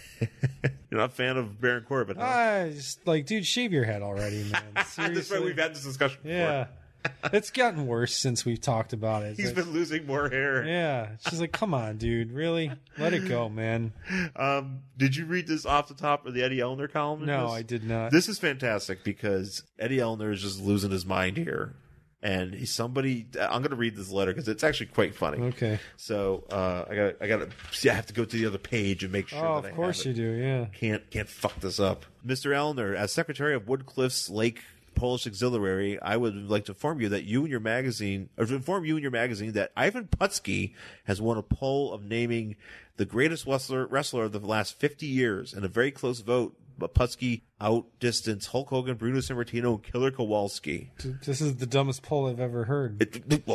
you're not a fan of Baron Corbin, huh? I just like, dude, shave your head already, man. That's Seriously. right. We've had this discussion before. Yeah. It's gotten worse since we've talked about it. It's He's like- been losing more hair. yeah. She's like, come on, dude. Really? Let it go, man. Um, did you read this off the top of the Eddie Elner column? in No, this? I did not. This is fantastic because Eddie Elner is just losing his mind here. And he's somebody. I'm going to read this letter because it's actually quite funny. Okay. So uh, I got. I got to see. I have to go to the other page and make sure. Oh, that of I course have you it. do. Yeah. Can't can't fuck this up, Mister Elner. As secretary of Woodcliffe's Lake Polish Auxiliary, I would like to inform you that you and your magazine, or to inform you and your magazine that Ivan Putski has won a poll of naming the greatest wrestler wrestler of the last fifty years in a very close vote. But Putski outdistanced Hulk Hogan, Bruno Sammartino, and Killer Kowalski. This is the dumbest poll I've ever heard. It, well,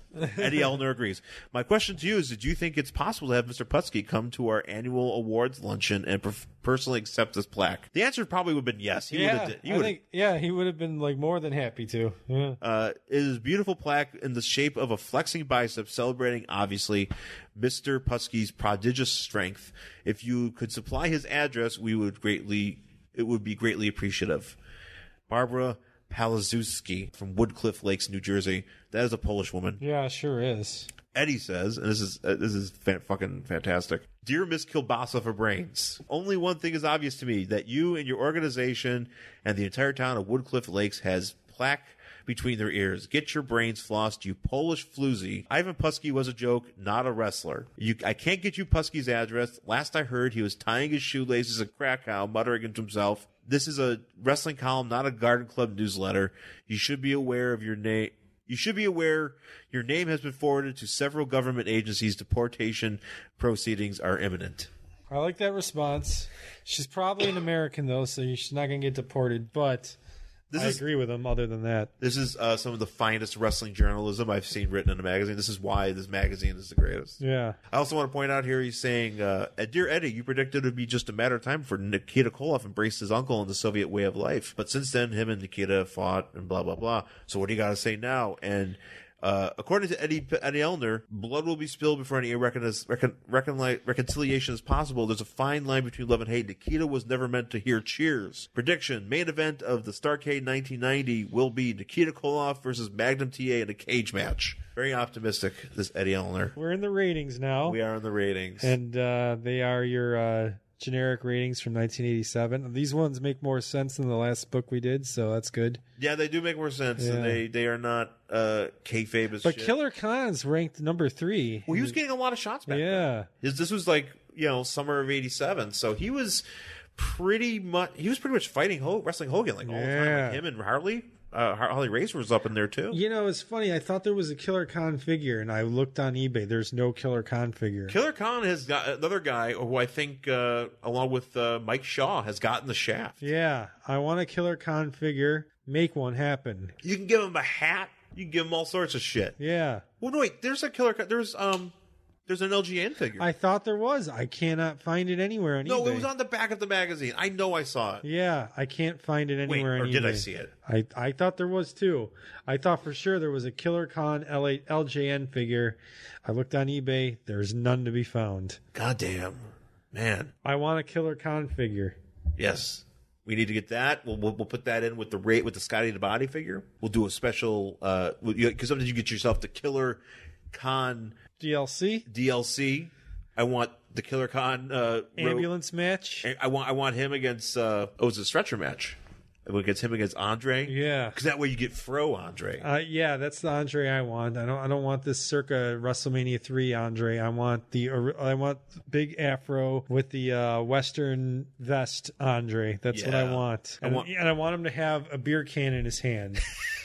Eddie Elner agrees. My question to you is, did you think it's possible to have Mister Putski come to our annual awards luncheon and per- personally accept this plaque? The answer probably would have been yes. He yeah, would have. He I would. think, yeah, he would have been like more than happy to. Yeah. Uh, it is a beautiful plaque in the shape of a flexing bicep, celebrating obviously Mister Putski's prodigious strength. If you could supply his address, we would greatly. It would be greatly appreciative. Barbara Palazuski from Woodcliff Lakes, New Jersey. That is a Polish woman. Yeah, sure is. Eddie says, and this is uh, this is fa- fucking fantastic. Dear Miss Kilbasa for Brains, only one thing is obvious to me, that you and your organization and the entire town of Woodcliff Lakes has plaque between their ears. Get your brains flossed, you Polish floozy. Ivan Putski was a joke, not a wrestler. You, I can't get you Putski's address. Last I heard, he was tying his shoelaces in Krakow, muttering to himself. This is a wrestling column, not a garden club newsletter. You should be aware of your name. You should be aware your name has been forwarded to several government agencies. Deportation proceedings are imminent. I like that response. She's probably an American, though, so she's not going to get deported, but This I is agree with him other than that. this is uh, some of the finest wrestling journalism I've seen written in a magazine. This is why this magazine is the greatest. Yeah. I also want to point out here, he's saying, uh, Dear Eddie, you predicted it would be just a matter of time before Nikita Koloff embraced his uncle in the Soviet way of life. But since then, him and Nikita fought and blah, blah, blah. So what do you got to say now? And uh, according to Eddie Eddie Elner, blood will be spilled before any recon- recon- recon- reconciliation is possible. There's a fine line between love and hate. Nikita was never meant to hear cheers. Prediction, main event of the Starrcade nineteen ninety will be Nikita Koloff versus Magnum T A in a cage match. Very optimistic, this Eddie Elner. We're in the ratings now. We are in the ratings. And uh, they are your uh, generic ratings from nineteen eighty-seven. These ones make more sense than the last book we did, so that's good. Yeah, they do make more sense. Yeah. And they, they are not uh, kayfabe as But shit. Killer Khan's ranked number three. Well, he was getting a lot of shots back then. Yeah. His, this was like, you know, summer of eighty-seven. So he was pretty much, he was pretty much fighting, Ho- wrestling Hogan like all the time. Yeah. Like him and Harley. Uh, Har- Harley Racer was up in there too. You know, it's funny. I thought there was a Killer Khan figure, and I looked on eBay. There's no Killer Khan figure. Killer Khan has got another guy who I think, uh, along with uh, Mike Shaw, has gotten the shaft. Yeah, I want a Killer Khan figure. Make one happen. You can give him a hat. You can give him all sorts of shit. Yeah. Well, no, wait. There's a Killer Khan. There's um, there's an L G N figure. I thought there was. I cannot find it anywhere on no, eBay. it was on the back of the magazine. I know I saw it. Yeah, I can't find it Wait, anywhere or on eBay. did I see it? I, I thought there was too. I thought for sure there was a Killer Khan L J N figure. I looked on eBay. There's none to be found. Goddamn, man. I want a Killer Khan figure. Yes, we need to get that. We'll we'll, we'll put that in with the rate with the Scotty the Body figure. We'll do a special uh because sometimes you get yourself the Killer Khan D L C D L C. I want the Killer Khan uh, ambulance ro- match. I want I want him against uh, oh it's a stretcher match. Against him against Andre. Yeah, because that way you get Fro Andre. Uh, yeah, that's the Andre I want. I don't. I don't want this circa WrestleMania three Andre. I want the. I want big afro with the uh, Western vest Andre. That's what I Yeah. want. I And, want- and I want him to have a beer can in his hand.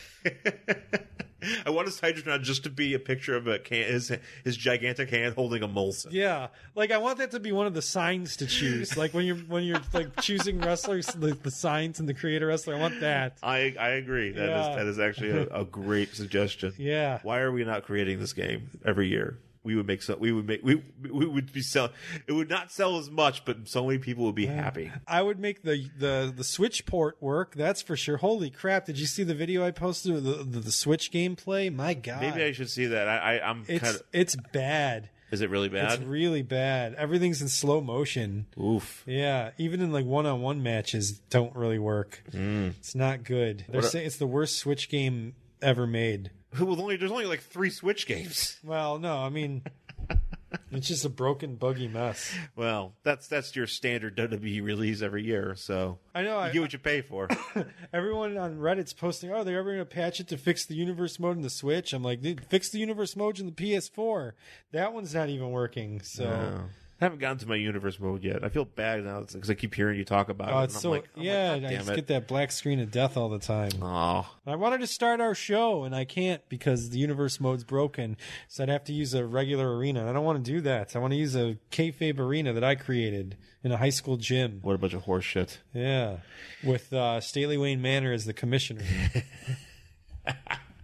I want his Hydrotron just to be a picture of a can, his his gigantic hand holding a Molson. Yeah, like I want that to be one of the signs to choose. Like when you're when you're like choosing wrestlers, like the signs and the creator wrestler. I want that. I I agree. That is Yeah. that is actually a, a great suggestion. Yeah. Why are we not creating this game every year? We would make so we would make we we would be sell. It would not sell as much, but so many people would be happy. I would make the, the, the Switch port work. That's for sure. Holy crap! Did you see the video I posted of the, the, the Switch gameplay? My God, Maybe I should see that. I, I I'm it's kind of. it's bad. Is it really bad? It's really bad. Everything's in slow motion. Oof. Yeah, even in like one-on-one matches, don't really work. It's not good. They're What a- saying it's the worst Switch game ever made. Well, only there's only like three Switch games. Well, no, I mean, it's just a broken, buggy mess. Well, that's that's your standard W W E release every year. So I know. you I, get what you pay for. everyone on Reddit's posting, "Oh, they're ever going to patch it to fix the universe mode in the Switch?" I'm like, "Dude, fix the universe mode in the P S four. That one's not even working." So. No. I haven't gotten to my universe mode yet. I feel bad now because I keep hearing you talk about Oh, it. it's and I'm so like, I'm yeah. like, God I damn just it. get that black screen of death all the time. Oh, I wanted to start our show and I can't because the universe mode's broken. So I'd have to use a regular arena. And I don't want to do that. I want to use a kayfabe arena that I created in a high school gym. what a bunch of horse shit. Yeah, with uh, Staley Wayne Manor as the commissioner.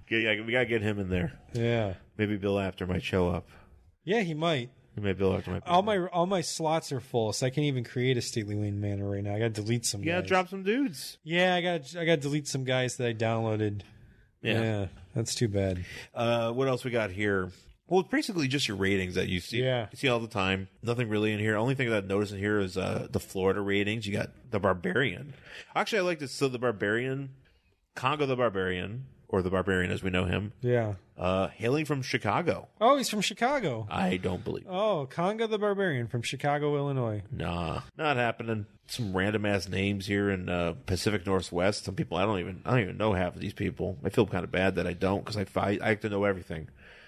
Yeah, we gotta get him in there. Yeah. Maybe Bill Apter might show up. Yeah, he might. Maybe Bill Apter might. Be all there. my all my slots are full, so I can't even create a Stately Wayne Manor right now. I got to delete some. You gotta guys. drop some dudes. Yeah, I got I got to delete some guys that I downloaded. Yeah. yeah, that's too bad. Uh, what else we got here? Well, it's basically just your ratings that you see. Yeah. You see all the time. Nothing really in here. Only thing that I noticed in here is uh, the Florida ratings. You got the Barbarian. Actually, I like this. So the Barbarian, Congo the Barbarian, or the Barbarian as we know him, Yeah. uh, hailing from Chicago. Oh, he's from Chicago. I don't believe. Oh, Conga the Barbarian from Chicago, Illinois. Nah, not happening. Some random ass names here in uh, Pacific Northwest. Some people I don't even I don't even know half of these people. I feel kind of bad that I don't because I I, I have to know everything.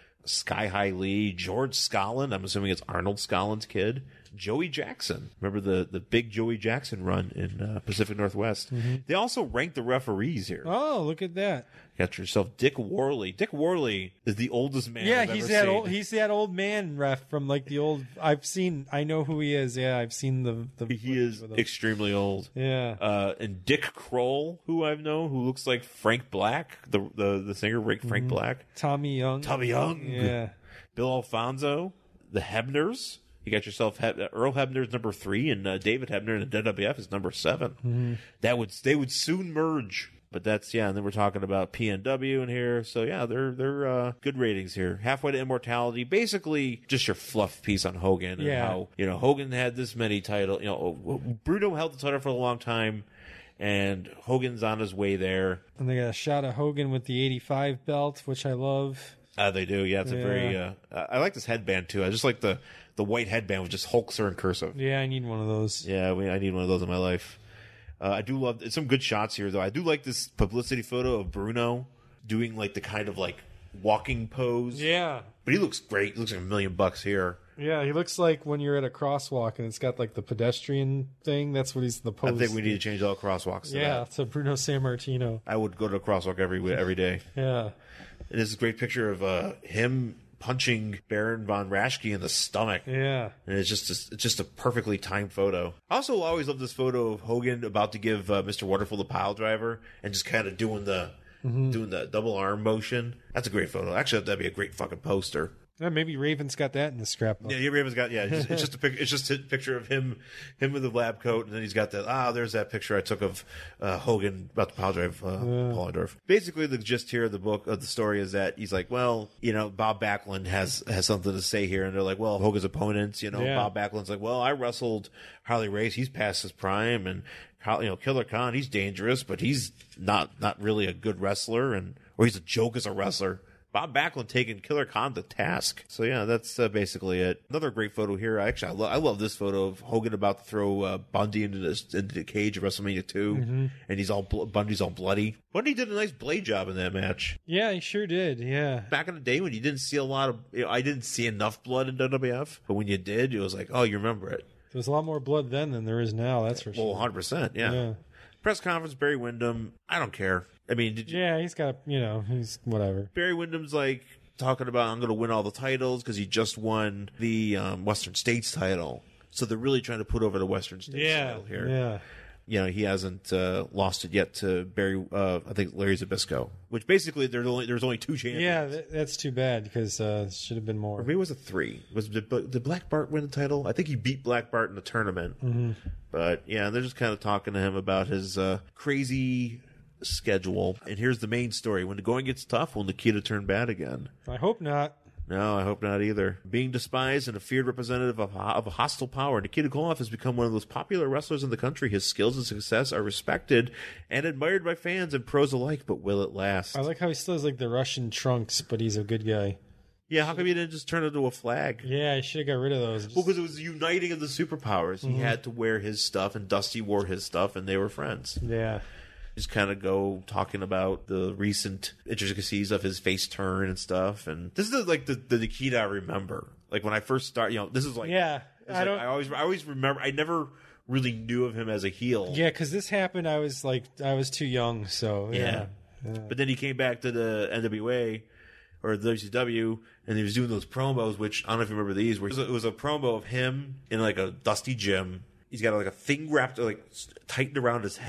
Sky High Lee, George Scotland. I'm assuming it's Arnold Scotland's kid. Joey Jackson. Remember the, the big Joey Jackson run in uh, Pacific Northwest? Mm-hmm. They also rank the referees here. Oh, look at that. Got yourself Dick Worley. Dick Worley is the oldest man Yeah, I've he's ever that seen. old. He's that old man ref from like the old. I've seen. I know who he is. Yeah, I've seen the. the He is with him. extremely old. Yeah. Uh, and Dick Kroll, who I've known, who looks like Frank Black, the the, the singer Frank Mm-hmm. Black. Tommy Young. Tommy Young. Yeah. Bill Alfonso. The Hebners. You got yourself Heb- Earl Hebner's number three, and uh, David Hebner in the W W F is number seven. Mm-hmm. That would they would soon merge. But that's yeah, and then we're talking about P N W in here. So yeah, they're they're uh, good ratings here. Halfway to Immortality, basically just your fluff piece on Hogan and Yeah. how you know Hogan had this many titles. You know, Bruno held the title for a long time, and Hogan's on his way there. And they got a shot of Hogan with the eighty-five belt, which I love. Uh, they do, yeah. It's a Yeah. very. Uh, I like this headband too. I just like the the white headband with just Hulkster in cursive. Yeah, I need one of those. Yeah, we, I need one of those in my life. Uh, I do love some good shots here, though. I do like this publicity photo of Bruno doing like the kind of like walking pose. Yeah. But he looks great. He looks like a million bucks here. Yeah, he looks like when you're at a crosswalk and it's got like the pedestrian thing. That's what he's the pose. I think we need to change all crosswalks to Yeah, that. to Bruno Sammartino. I would go to a crosswalk every every day. Yeah. And this is a great picture of uh, him punching Baron von Raschke in the stomach. Yeah. And it's just a, it's just a perfectly timed photo. I also always love this photo of Hogan about to give uh, Mister Wonderful the pile driver and just kind of doing the mm-hmm. doing the double arm motion. That's a great photo. Actually, that'd be a great fucking poster. Yeah, maybe Raven's got that in the scrapbook. Yeah, Raven's got yeah. It's just, it's just a pic, it's just a picture of him him with the lab coat, and then he's got that. Ah, there's that picture I took of uh, Hogan about to pile drive uh, Yeah. Paulendorf. Basically, the gist here of the book of the story is that he's like, well, you know, Bob Backlund has has something to say here, and they're like, well, Hogan's opponents, you know, Yeah. Bob Backlund's like, well, I wrestled Harley Race, he's past his prime, and you know, Killer Khan, he's dangerous, but he's not not really a good wrestler, and or he's a joke as a wrestler. Bob Backlund taking Killer Khan to task. So yeah, that's uh, basically it. Another great photo here. Actually, I, lo- I love this photo of Hogan about to throw uh, Bundy into, this, into the cage of WrestleMania two, Mm-hmm. and he's all bl- Bundy's all bloody. Bundy did a nice blade job in that match. Yeah, he sure did. Yeah. Back in the day when you didn't see a lot of, you know, I didn't see enough blood in W W F, but when you did, it was like, oh, you remember it. There's a lot more blood then than there is now, that's for Well, sure. one hundred percent, yeah. Yeah. Press conference, Barry Windham. I don't care. I mean, did you, Yeah, he's got, you know, he's whatever. Barry Windham's like talking about I'm going to win all the titles because he just won the um, Western States title. So they're really trying to put over the Western States Yeah. title here. Yeah. You know, he hasn't uh, lost it yet to Barry. Uh, I think Larry Zbyszko, which basically there's only there's only two champions. Yeah, that, that's too bad because uh, it should have been more. Or maybe it was a three. Was did, did Black Bart win the title? I think he beat Black Bart in the tournament. Mm-hmm. But yeah, they're just kind of talking to him about his uh, crazy schedule. And here's the main story: when the going gets tough, will Nikita turn bad again? I hope not. No, I hope not either. Being despised and a feared representative of, of a hostile power, Nikita Koloff has become one of the most popular wrestlers in the country. His skills and success are respected and admired by fans and pros alike, but will it last? I like how he still has like the Russian trunks, but he's a good guy. Yeah, how come he didn't just turn it into a flag? Yeah, I should have got rid of those. Just- Well, because it was the uniting of the superpowers. He Mm-hmm. had to wear his stuff, and Dusty wore his stuff, and they were friends. yeah. Just kind of go talking about the recent intricacies of his face turn and stuff. And this is the, like the, the Nikita I remember. Like when I first started, you know, this is like Yeah. it's I like, don't. I always I always remember. I never really knew of him as a heel. Yeah, because this happened. I was like, I was too young. So yeah. Yeah. But then he came back to the N W A or the W C W, and he was doing those promos, which I don't know if you remember these. Where it was a, it was a promo of him in like a dusty gym. He's got like a thing wrapped, like tightened around his head,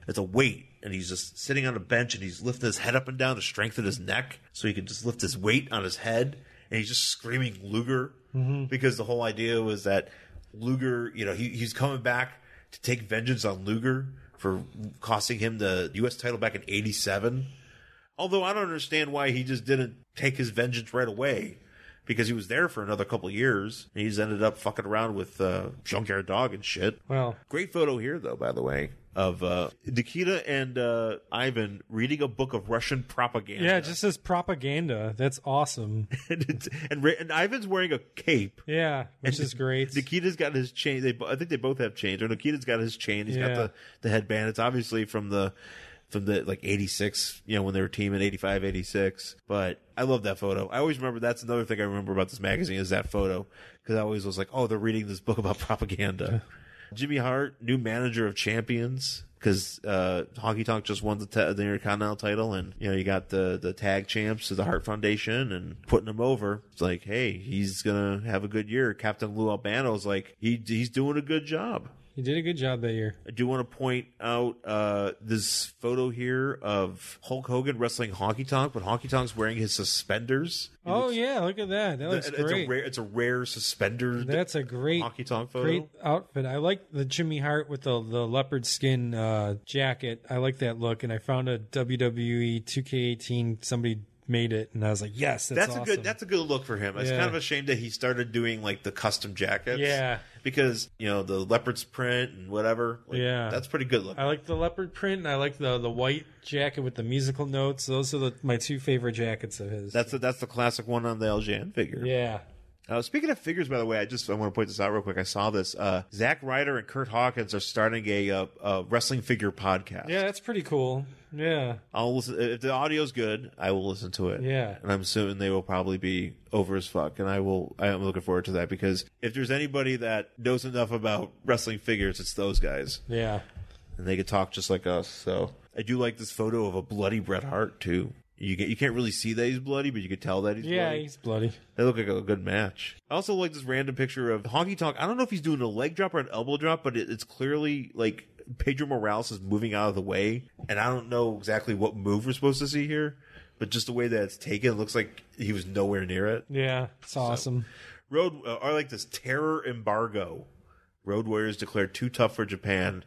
it's a weight, and he's just sitting on a bench, and he's lifting his head up and down to strengthen his neck, so he can just lift his weight on his head, and he's just screaming Luger, mm-hmm. because the whole idea was that Luger, you know, he, he's coming back to take vengeance on Luger for costing him the U S title back in eighty-seven. Although I don't understand why he just didn't take his vengeance right away, because he was there for another couple of years, and he's ended up fucking around with uh, Junkyard Dog and shit. Well, great photo here, though, by the way, of uh, Nikita and uh, Ivan reading a book of Russian propaganda. Yeah, it just says propaganda. That's awesome. and, it's, and, Ra- and Ivan's wearing a cape. Yeah, which and is great. Nikita's got his chain. They, I think they both have chains. Or Nikita's got his chain. He's Yeah. got the, the headband. It's obviously from the from the like eighty-six, you know, when they were teaming eighty-five, eighty-six. But I love that photo. I always remember, that's another thing I remember about this magazine is that photo, because I always was like, oh, they're reading this book about propaganda. Jimmy Hart, new manager of champions, because uh, Honky Tonk just won the, ta- the Intercontinental title, and you know you got the the tag champs to the Hart Foundation and putting them over. It's like, hey, he's gonna have a good year. Captain Lou Albano's like, he he's doing a good job. He did a good job that year. I do want to point out uh, this photo here of Hulk Hogan wrestling Honky Tonk, but Honky Tonk's wearing his suspenders. He Oh looks- yeah, look at that. That looks it's great. a rare, it's a rare suspender. That's a great Honky Tonk photo. Great outfit. I like the Jimmy Hart with the the leopard skin uh, jacket. I like that look, and I found a W W E two K eighteen. Somebody made it, and I was like, yes, that's, That's awesome. a good. That's a good look for him. It's Yeah. kind of a shame that he started doing like the custom jackets. Yeah. because you know the leopard's print and whatever. Like, Yeah. that's pretty good look. I like the leopard print, and I like the the white jacket with the musical notes. Those are the, my two favorite jackets of his. That's the, that's the classic one on the L J N figure. yeah. Uh, speaking of figures, by the way, I just I want to point this out real quick. I saw this. Uh, Zack Ryder and Kurt Hawkins are starting a, uh a wrestling figure podcast. Yeah, that's pretty cool. Yeah. I'll listen if the audio's good. I will listen to it. Yeah. and I'm assuming they will probably be over as fuck. And I will. I am looking forward to that, because if there's anybody that knows enough about wrestling figures, it's those guys, Yeah. and they could talk just like us. So I do like this photo of a bloody Bret Hart too. You get you can't really see that he's bloody, but you can tell that he's Yeah, bloody. he's bloody. They look like a good match. I also like this random picture of Honky Tonk. I don't know if he's doing a leg drop or an elbow drop, but it, it's clearly like Pedro Morales is moving out of the way, and I don't know exactly what move we're supposed to see here, but just the way that it's taken, it looks like he was nowhere near it. Yeah, it's awesome. Road, uh, I like this terror embargo. Road Warriors declared too tough for Japan,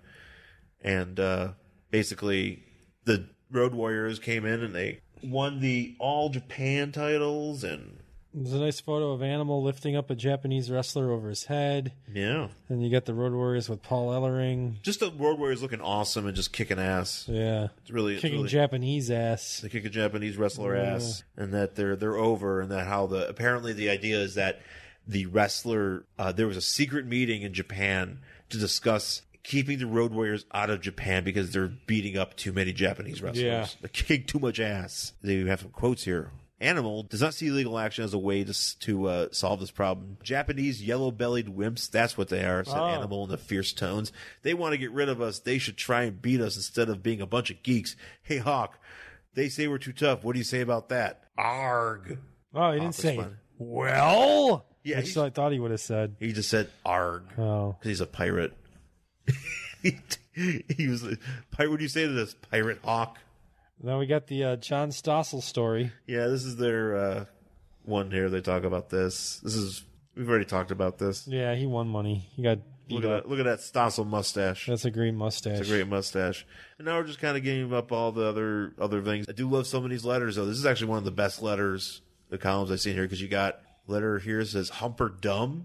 and uh, basically the Road Warriors came in and they won the All Japan titles, and There's a nice photo of Animal lifting up a Japanese wrestler over his head. yeah, And you got the Road Warriors with Paul Ellering. just the Road Warriors looking awesome and just kicking ass. Yeah. It's really it's Kicking really, Japanese ass. they kick a Japanese wrestler Yeah. ass, and that they're they're over, and that how the apparently the idea is that the wrestler uh, there was a secret meeting in Japan to discuss keeping the Road Warriors out of Japan because they're beating up too many Japanese wrestlers. Yeah. They're kicking too much ass. They have some quotes here. Animal does not see legal action as a way to s- to uh, solve this problem. Japanese yellow-bellied wimps, that's what they are, said Oh. Animal in the fierce tones. They want to get rid of us. They should try and beat us instead of being a bunch of geeks. Hey, Hawk, they say we're too tough. What do you say about that? Arg. Oh, he didn't Hawk say, responded. well? Yeah, Which he's- I thought he would have said. He just said arg. Oh. Because he's a pirate. he, he was a pirate. What do you say to this? Pirate Hawk? Then we got the uh, John Stossel story. Yeah, this is their uh, one here. They talk about this. This is, we've already talked about this. Yeah, he won money. He got beat Look at up. that! Look at that Stossel mustache. That's a great mustache. It's a great mustache. And now we're just kind of giving up all the other other things. I do love some of these letters, though. This is actually one of the best letters, the columns I've seen here, because you got letter here says Humper Dumb.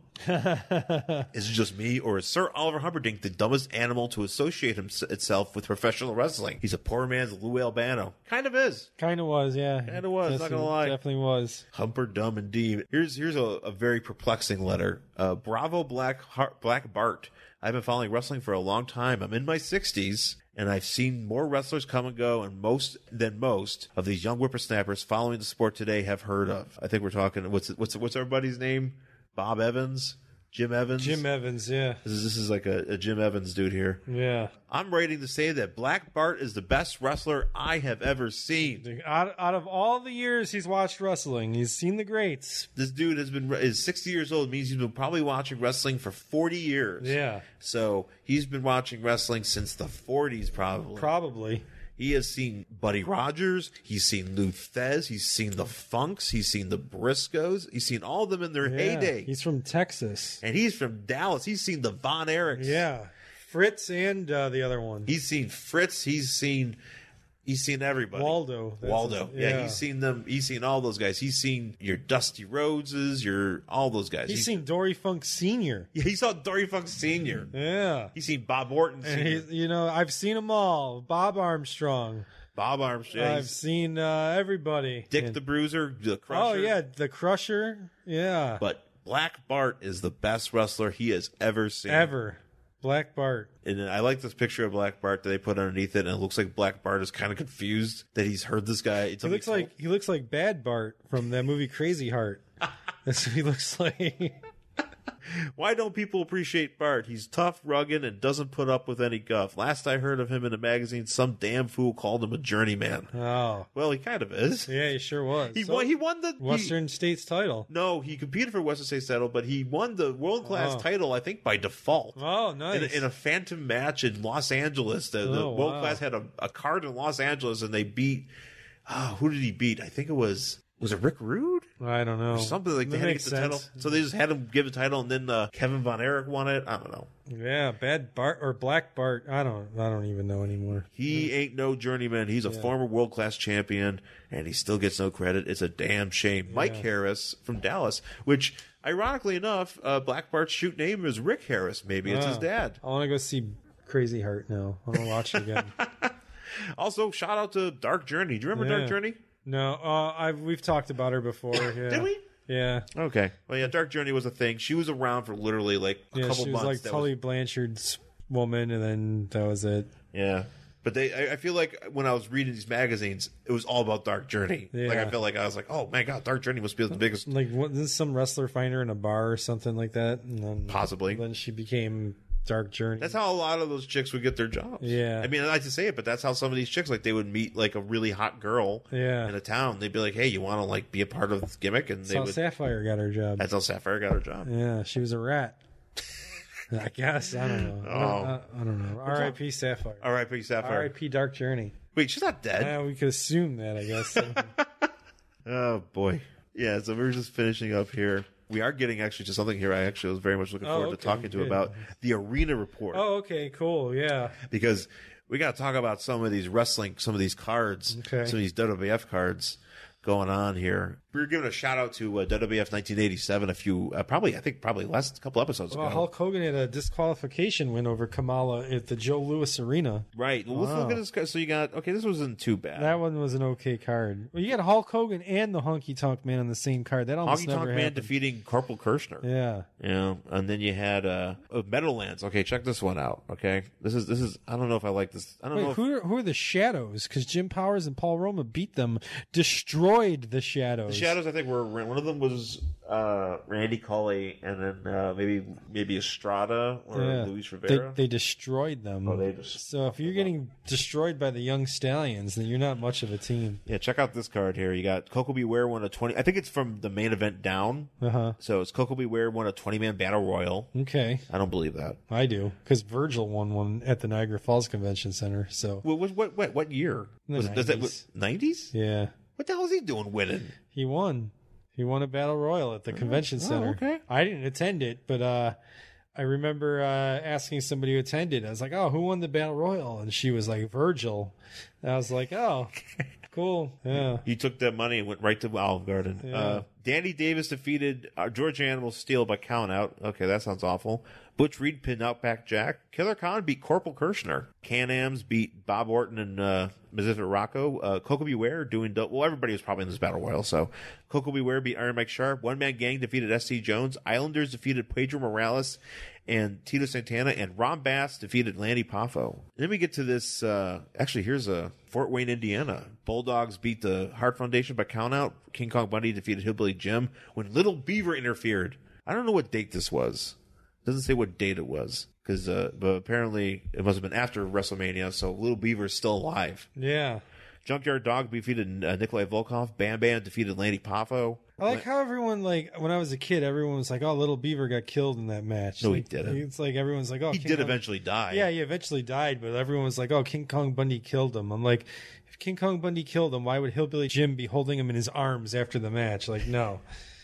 Is it just me, or is Sir Oliver Humperdinck the dumbest animal to associate him, itself with professional wrestling? He's a poor man's Lou Albano. Kind of is. Kind of was, yeah. Kinda was, not gonna lie. Definitely was. Humper Dumb indeed. Here's here's a, a very perplexing letter. Uh, Bravo Black Heart, Black Bart. I've been following wrestling for a long time. I'm in my sixties, and I've seen more wrestlers come and go, and most than most of these young whippersnappers following the sport today have heard of. I think we're talking. What's what's what's everybody's name? Bob Evans, Jim Evans. Jim Evans, yeah. This is, this is like a, a Jim Evans dude here. Yeah. I'm ready to say that Black Bart is the best wrestler I have ever seen. Out, out of all the years he's watched wrestling, he's seen the greats. This dude has been is sixty years old. Means he's been probably watching wrestling for forty years. Yeah. So he's been watching wrestling since the forties, probably. Probably. He has seen Buddy Rogers. He's seen Lou Thez. He's seen the Funks. He's seen the Briscoes. He's seen all of them in their Yeah. heyday. He's from Texas. And he's from Dallas. He's seen the Von Erichs. Yeah. Fritz and uh, the other one. He's seen Fritz. He's seen he's seen everybody. Waldo. That's Waldo. it. Yeah. Yeah. he's seen them. He's seen all those guys. He's seen your Dusty Rhodeses, your all those guys. He's seen Dory Funk Senior Yeah, he saw Dory Funk Senior Yeah. He's seen Bob Orton And Senior he's, you know, I've seen them all. Bob Armstrong. Bob Armstrong. I've seen uh, everybody. Dick And- the Bruiser, the Crusher. Oh, yeah. The Crusher. Yeah. But Black Bart is the best wrestler he has ever seen. Ever. Black Bart. And I like this picture of Black Bart that they put underneath it, and it looks like Black Bart is kind of confused that he's heard this guy. It's He looks like he looks like Bad Bart from that movie Crazy Heart. That's what he looks like. Why don't people appreciate Bart? He's tough, rugged, and doesn't put up with any guff. Last I heard of him in a magazine, some damn fool called him a journeyman. Oh. Well, he kind of is. Yeah, he sure was. He So- won. He won the he- Western States title. no, he competed for Western States title, but he won the world class Oh. title, I think, by default. Oh, In, nice. a, in a phantom match in Los Angeles. The, the Oh, world wow. class had a, a card in Los Angeles, and they beat. Oh, who did he beat? I think it was. Was it Rick Rude? I don't know. Or something like they That had to makes get the title. sense. So they just had him give the title, and then uh, Kevin Von Erich won it. I don't know. Yeah, Bad Bart or Black Bart. I don't. I don't even know anymore. He ain't no journeyman. He's a former world class champion, and he still gets no credit. It's a damn shame. Mike Harris from Dallas, which ironically enough, uh, Black Bart's shoot name is Rick Harris. Maybe it's his Oh. dad. I want to go see Crazy Heart now. I want to watch it again. Also, shout out to Dark Journey. Do you remember Yeah. Dark Journey? No, uh, I've we've talked about her before. Yeah. Did we? Yeah. Okay. Well, yeah, Dark Journey was a thing. She was around for literally like a Yeah, couple she was months. like That Tully Blanchard's woman, and then that was it. Yeah. But they, I, I feel like when I was reading these magazines, it was all about Dark Journey. Yeah. Like I feel like I was like, oh my god, Dark Journey must be the biggest. Like, what, didn't some wrestler find her in a bar or something like that? And then, Possibly. Then she became Dark Journey. That's how a lot of those chicks would get their jobs. Yeah. I mean, I like to say it, but that's how some of these chicks, like, they would meet like a really hot girl Yeah. in a town. They'd be like, hey, you want to like be a part of this gimmick? And That's they how would. Sapphire got her job. That's how Sapphire got her job. Yeah, she was a rat. I guess. I don't know. I, don't, Oh. I, I don't know. R I P Sapphire. R I P Sapphire. R I P Dark Journey. Wait, she's not dead. Yeah, we could assume that, I guess. Oh boy. Yeah. So we're just finishing up here. We are getting actually to something here I actually was very much looking Oh, forward to okay, talking to good. about the Arena Report. Oh, okay, cool. Yeah. Because we got to talk about some of these wrestling, some of these cards, Okay. some of these W W F cards going on here. We were giving a shout out to uh, W W F nineteen eighty-seven a few, uh, probably, I think probably last couple episodes Well, ago. Hulk Hogan had a disqualification win over Kamala at the Joe Louis Arena. Right. Well, let's Wow. look at this guy. So you got, okay, this wasn't too bad. That one was an okay card. Well, you got Hulk Hogan and the Honky Tonk Man on the same card. That almost Honky never Tonk Man happened. defeating Corporal Kirshner. Yeah. Yeah, and then you had uh, oh, Meadowlands. Okay, check this one out. Okay, this is this is. I don't know if I like this. I don't know. Wait, If, who are, who are the Shadows? Because Jim Powers and Paul Roma beat them, destroyed the Shadows. the Shadows, I think, were one of them was uh, Randy Colley, and then uh, maybe maybe Estrada or Yeah. Luis They, Rivera. they destroyed them. Oh, they just- so if you're getting destroyed by the Young Stallions, then you're not much of a team. Yeah, check out this card here. You got Coco Beware won a twenty. I think it's from the main event down. Uh huh. So it's Coco Beware won a twenty man battle royal. Okay, I don't believe that. I do because Virgil won one at the Niagara Falls Convention Center. So What what what what, what year The was it? Does that nineties. nineties? yeah, What the hell is he doing winning? he won. He won a battle royal at the convention center. okay. I didn't attend it, but uh, I remember uh, asking somebody who attended. I was like, "Oh, who won the battle royal?" And she was like, "Virgil." And I was like, "Oh, cool, yeah." He took that money and went right to Olive Garden. Yeah. Uh, Danny Davis defeated uh, George Animal Steel by count out. Okay, that sounds awful. Butch Reed pinned Outback Jack. Killer Khan beat Corporal Kirshner. Can-Ams beat Bob Orton and uh, Pacific Rocco. Uh, Coco Beware doing... Do- well, everybody was probably in this battle royal, so... Coco Beware beat Iron Mike Sharp. One Man Gang defeated S C Jones. Islanders defeated Pedro Morales and Tito Santana. And Ron Bass defeated Lanny Poffo. Then we get to this... Uh, actually, here's a Fort Wayne, Indiana. Bulldogs beat the Hart Foundation by count out. King Kong Bundy defeated Hillbilly Jim when Little Beaver interfered. I don't know what date this was. Doesn't say what date it was. Because, uh, but apparently it must have been after WrestleMania, so Little Beaver's still alive. Yeah. Junkyard Dog defeated uh, Nikolai Volkov. Bam Bam defeated Lanny Poffo. I like how everyone, like, when I was a kid, everyone was like, oh, Little Beaver got killed in that match. No, like, he didn't. It's like everyone's like, oh, He King did Kong- eventually die. Yeah, he eventually died, but everyone was like, oh, King Kong Bundy killed him. I'm like, if King Kong Bundy killed him, why would Hillbilly Jim be holding him in his arms after the match? Like, no.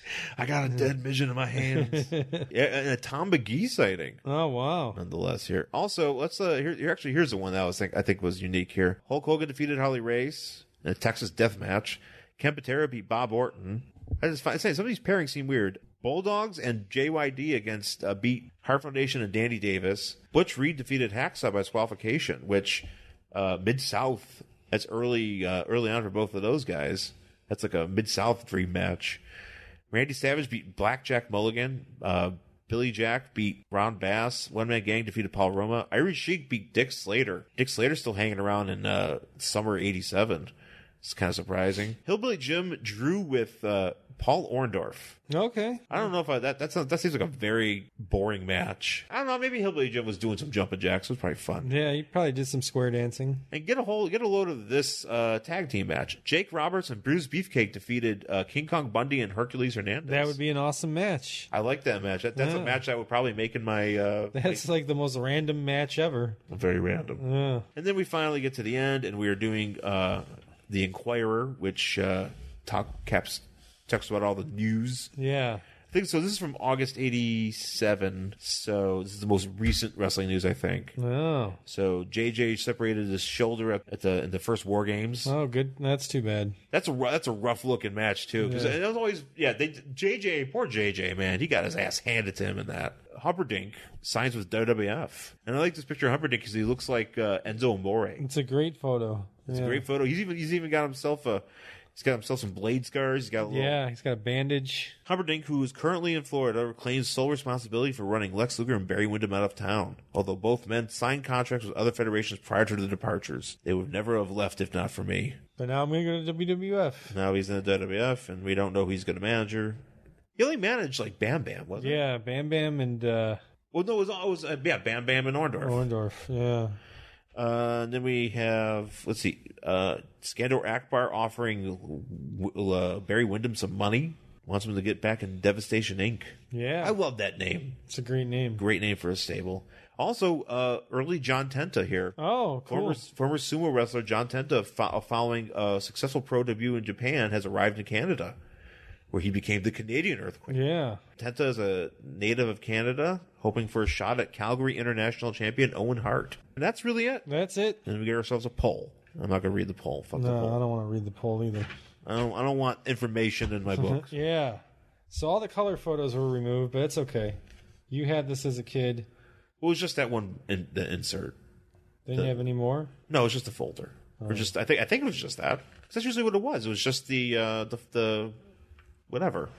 I got a dead midget in my hands. Yeah, and a Tom McGee sighting. Oh, wow. Nonetheless, here. Also, let's uh, here, here. Actually, here's the one that I was think I think was unique here. Hulk Hogan defeated Harley Race in a Texas Death Match. Ken Patera beat Bob Orton. I just find saying some of these pairings seem weird. Bulldogs and J Y D against uh, beat Hart Foundation and Danny Davis. Butch Reed defeated Hacksaw by disqualification, which uh, Mid South. That's early uh, early on for both of those guys. That's like a Mid South dream match. Randy Savage beat Blackjack Mulligan. Uh, Billy Jack beat Ron Bass. One Man Gang defeated Paul Roma. Irish Sheik beat Dick Slater. Dick Slater's still hanging around in uh, summer eighty-seven. It's kind of surprising. Hillbilly Jim drew with uh, Paul Orndorff. Okay. I don't know if I, that that's not, that seems like a very boring match. I don't know. Maybe Hillbilly Jim was doing some jumping jacks. It was probably fun. Yeah, he probably did some square dancing. And get a whole get a load of this uh, tag team match. Jake Roberts and Bruce Beefcake defeated uh, King Kong Bundy and Hercules Hernandez. That would be an awesome match. I like that match. That, that's Yeah. a match I would probably make in my. Uh, That's like the most random match ever. very random. Yeah. And then we finally get to the end, and we are doing uh, the Inquirer, which uh, talk caps talks about all the news. Yeah. I think so. This is from August eighty-seven, so this is the most recent wrestling news, I think. Oh. So J J separated his shoulder at at the in the first War Games. Oh, good. That's too bad. That's a ru- that's a rough looking match too, because Yeah. it was always yeah. They J J, poor J J, man, he got his ass handed to him in that. Humperdinck signs with W W F, and I like this picture of Humperdinck because he looks like uh, Enzo Amore. It's a great photo. It's yeah. a great photo. He's even he's even got himself a he's got himself some blade scars. He's got a little Yeah, he's got a bandage. Humperdinck, who is currently in Florida, claims sole responsibility for running Lex Luger and Barry Windham out of town. Although both men signed contracts with other federations prior to the departures, they would never have left if not for me. But now I'm going to go to W W F. Now he's in the W W F, and we don't know who he's going to manage. He only managed like Bam Bam, wasn't it? Yeah, Bam Bam and uh, Well, no, it was, it was uh, yeah, Bam Bam and Orndorff. Orndorff. Yeah. Uh, and then we have, let's see, uh, Skandor Akbar offering uh, Barry Windham some money. Wants him to get back in Devastation Incorporated. Yeah. I love that name. It's a great name. Great name for a stable. Also, uh, early John Tenta here. Oh, cool. Former, former sumo wrestler John Tenta, fo- following a successful pro debut in Japan, has arrived in Canada, where he became the Canadian Earthquake. Yeah. Tenta is a native of Canada, hoping for a shot at Calgary International Champion Owen Hart. And that's really it. That's it. And we get ourselves a poll. I'm not going to read the poll. Fuck the No, poll. I don't want to read the poll either. I don't, I don't want information in my book. Yeah. So all the color photos were removed, but it's okay. You had this as a kid. It was just that one in the insert. Didn't you have any more? No, it was just a folder. Or just I think I think it was just that. 'Cause that's usually what it was. It was just the uh, the the whatever.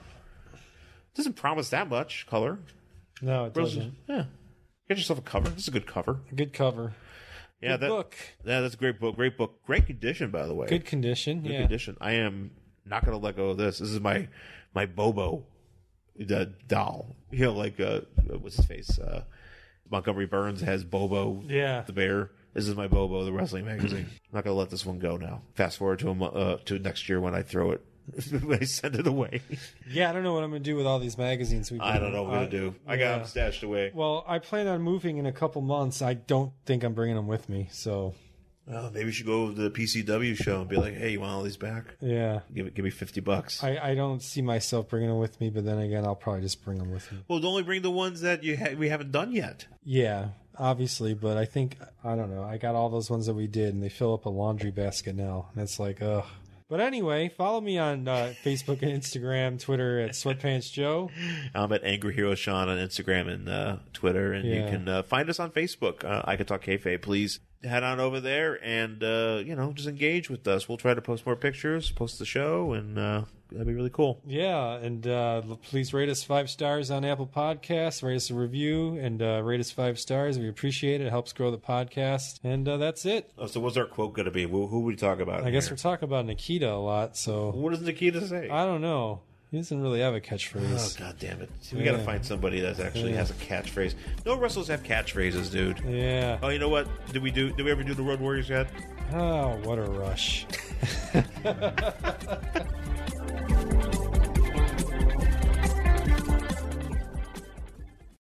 It doesn't promise that much color. No, it doesn't. Yeah. Get yourself a cover. This is a good cover. Good cover. Yeah, Good that book. Yeah, that's a great book. Great book. Great condition, by the way. Good condition. Good yeah. condition. I am not going to let go of this. This is my my Bobo the doll. You know, like uh, what's his face? Uh, Montgomery Burns has Bobo. Yeah. The bear. This is my Bobo, the wrestling magazine. I'm not going to let this one go now. Fast forward to a, mo- uh, to next year when I throw it. When I send it away. Yeah, I don't know what I'm going to do with all these magazines. We've I don't know what I'm uh, going to do. I got yeah. them stashed away. Well, I plan on moving in a couple months. I don't think I'm bringing them with me. So, Well, maybe we should go to the P C W show and be like, hey, you want all these back? yeah. Give it, give me fifty bucks. I, I don't see myself bringing them with me, but then again, I'll probably just bring them with me. Well, only bring the ones that you ha- we haven't done yet. Yeah, obviously, but I think, I don't know. I got all those ones that we did, and they fill up a laundry basket now. And it's like, ugh. But anyway, follow me on uh, Facebook and Instagram, Twitter at Sweatpants Joe. I'm at Angry Hero Sean on Instagram and uh, Twitter, and you Yeah. can uh, find us on Facebook. Uh, I Can Talk Kayfabe. Please head on over there and uh, you know just engage with us. We'll try to post more pictures, post the show, and uh, that'd be really cool. Yeah, and uh, l- please rate us five stars on Apple Podcasts. Rate us a review and uh, rate us five stars. We appreciate it. It helps grow the podcast. And uh, that's it. Oh, so what's our quote going to be? Who, who would we talk about? I guess here? we're talking about Nikita a lot, so What does Nikita say? I don't know. He doesn't really have a Oh, catchphrase. God damn it. We Yeah. got to find somebody that actually Yeah. has a catchphrase. No wrestlers have catchphrases, dude. Yeah. Oh, you know what? Did we do? Did we ever do the Road Warriors yet? Oh, what a rush.